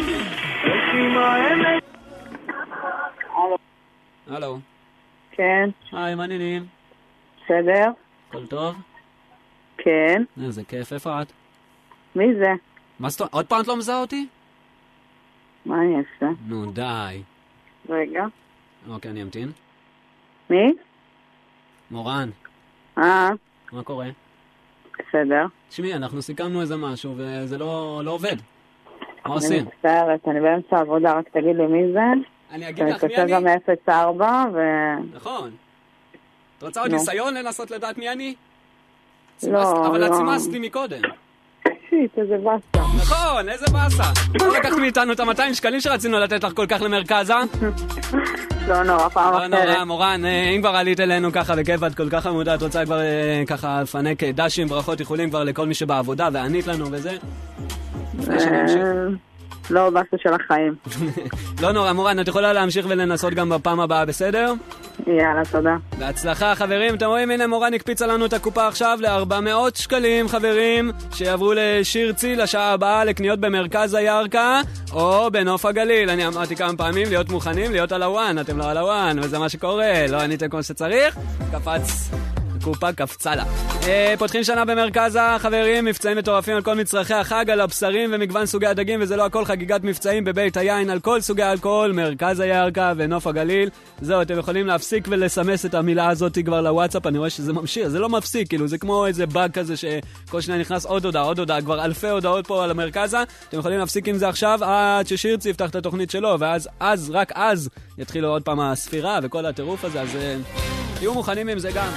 הלו.
כן.
היי, מה העניינים?
בסדר.
הכל טוב?
כן.
איזה כיף, איפה את?
מי זה?
מה זאת אומרת? עוד פעם את לא מזהה אותי?
מה אני אעשה?
נו, די.
רגע.
אוקיי, אני אמתין.
מי?
מורן.
אה.
מה קורה?
בסדר.
תשמעי, אנחנו סיכמנו איזה משהו וזה לא לא עובד. מה
אני
עושים?
מצטערת, אני באמצע העבודה, רק תגיד לי מי זה.
אני אגיד לך מי
מתקשר
אני?
גם אפס ארבע ו...
נכון. את רוצה עוד
נו.
ניסיון לנסות לדעת מי אני?
לא,
צימסת- אבל את
לא.
צימסת לי מקודם.
שיט, איזה באסה.
נכון, איזה באסה. לא לקחת מאיתנו את ה-מאתיים שקלים שרצינו לתת לך כל כך למרכז, אה?
לא נורא, פעם
לא
אחרת.
נורא, מורן, אה, אם כבר עלית אלינו ככה בכיף, את כל כך עמודה, את רוצה כבר אה, ככה לפנק אה, דשים, ברכות, איחולים כבר לכל מי שבעבודה, וענית לנו וזה. לפני שנמשיך.
אה, לא באסה של החיים.
לא נורא, מורן, את יכולה להמשיך ולנסות גם בפעם הבאה, בסדר?
יאללה, תודה.
בהצלחה, חברים. אתם רואים, הנה מורן הקפיצה לנו את הקופה עכשיו ל-ארבע מאות שקלים, חברים, שיעברו לשירצי לשעה הבאה לקניות במרכז הירקה או בנוף הגליל. אני אמרתי כמה פעמים להיות מוכנים, להיות על הוואן. אתם לא על הוואן, וזה מה שקורה. לא עניתם כמו שצריך, קפץ. קופה קפצה לה. אה, פותחים שנה במרכז החברים, מבצעים מטורפים על כל מצרכי החג, על הבשרים ומגוון סוגי הדגים, וזה לא הכל, חגיגת מבצעים בבית היין על כל סוגי האלכוהול, מרכז הירקה ונוף הגליל. זהו, אתם יכולים להפסיק ולסמס את המילה הזאת כבר לוואטסאפ, אני רואה שזה ממשיך, זה לא מפסיק, כאילו זה כמו איזה באג כזה שכל שניה נכנס עוד הודעה, עוד הודעה, כבר אלפי הודעות פה על המרכז. אתם יכולים להפסיק עם זה עכשיו עד ששירצי יפתח את התוכנית שלו, ואז, אז, רק אז, יתחילו עוד פעם הספירה וכל הטירוף הזה, אז אה, תהיו מוכנים עם זה גם.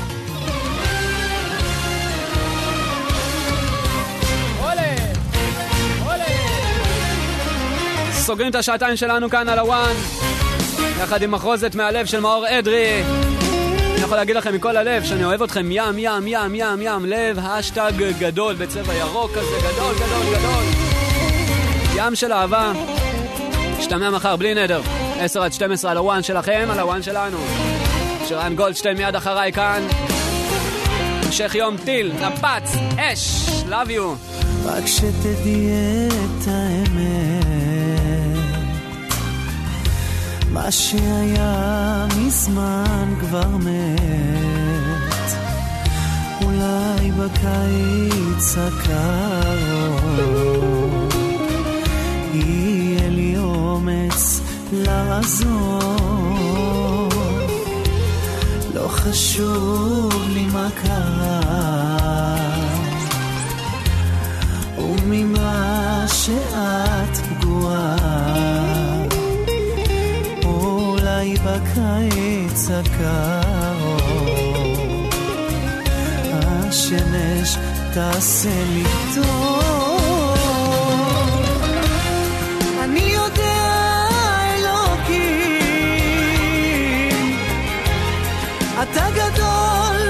סוגרים את השעתיים שלנו כאן על הוואן יחד עם מחרוזת מהלב של מאור אדרי. אני יכול להגיד לכם מכל הלב שאני אוהב אתכם ים ים ים ים ים לב השטג גדול בצבע ירוק כזה גדול גדול גדול ים של אהבה. השתמע מחר בלי נדר עשר עד שתים עשרה על הוואן שלכם, על הוואן שלנו. שרן גולדשטיין מיד אחריי כאן. המשך יום טיל, נפץ, אש, love you.
רק שתדעי את האמת, מה שהיה מזמן כבר מת. אולי בקיץ הקרוב יהיה לי אומץ לעזור. לא חשוב לי מה קרה וממה שאת פגועה. אולי בקיץ הקרוב השמש תעשה לי טוב. אני יודע אלוקים אתה גדול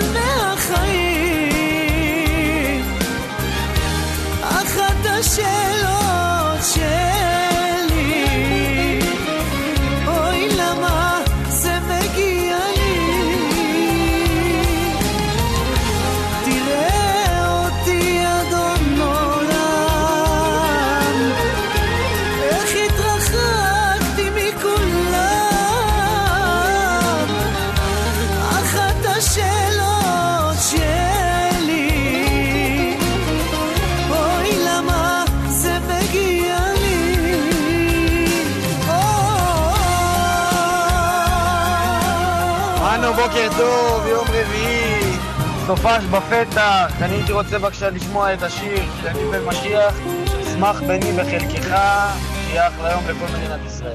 מהחיים. אחת השאלות שלי, אוי למה זה מגיע לי. תראה אותי אדון נולד
מנו, בוקר טוב, יום רביעי, סופש בפתח. אני הייתי רוצה בבקשה לשמוע את השיר שאני בן משיח, שמח בני בחלקך, שיהיה אחלה יום לכל מדינת ישראל.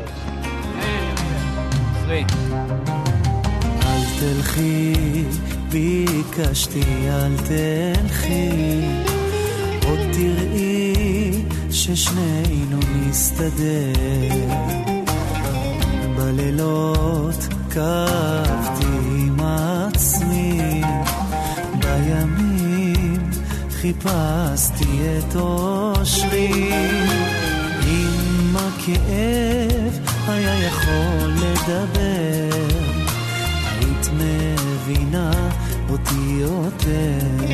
אל תלכי, ביקשתי אל תלכי, עוד תראי ששנינו נסתדר. בלילות כאבתי עם עצמי, בימים חיפשתי את אושרי. אם הכאב היה יכול לדבר, היית מבינה אותי יותר.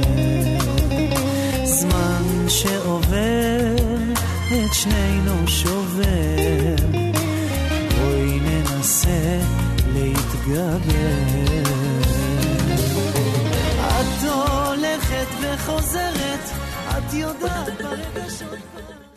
זמן שעובר את שנינו שובר, בואי ננסה להתגבר. את הולכת וחוזרת, את יודעת ברגשות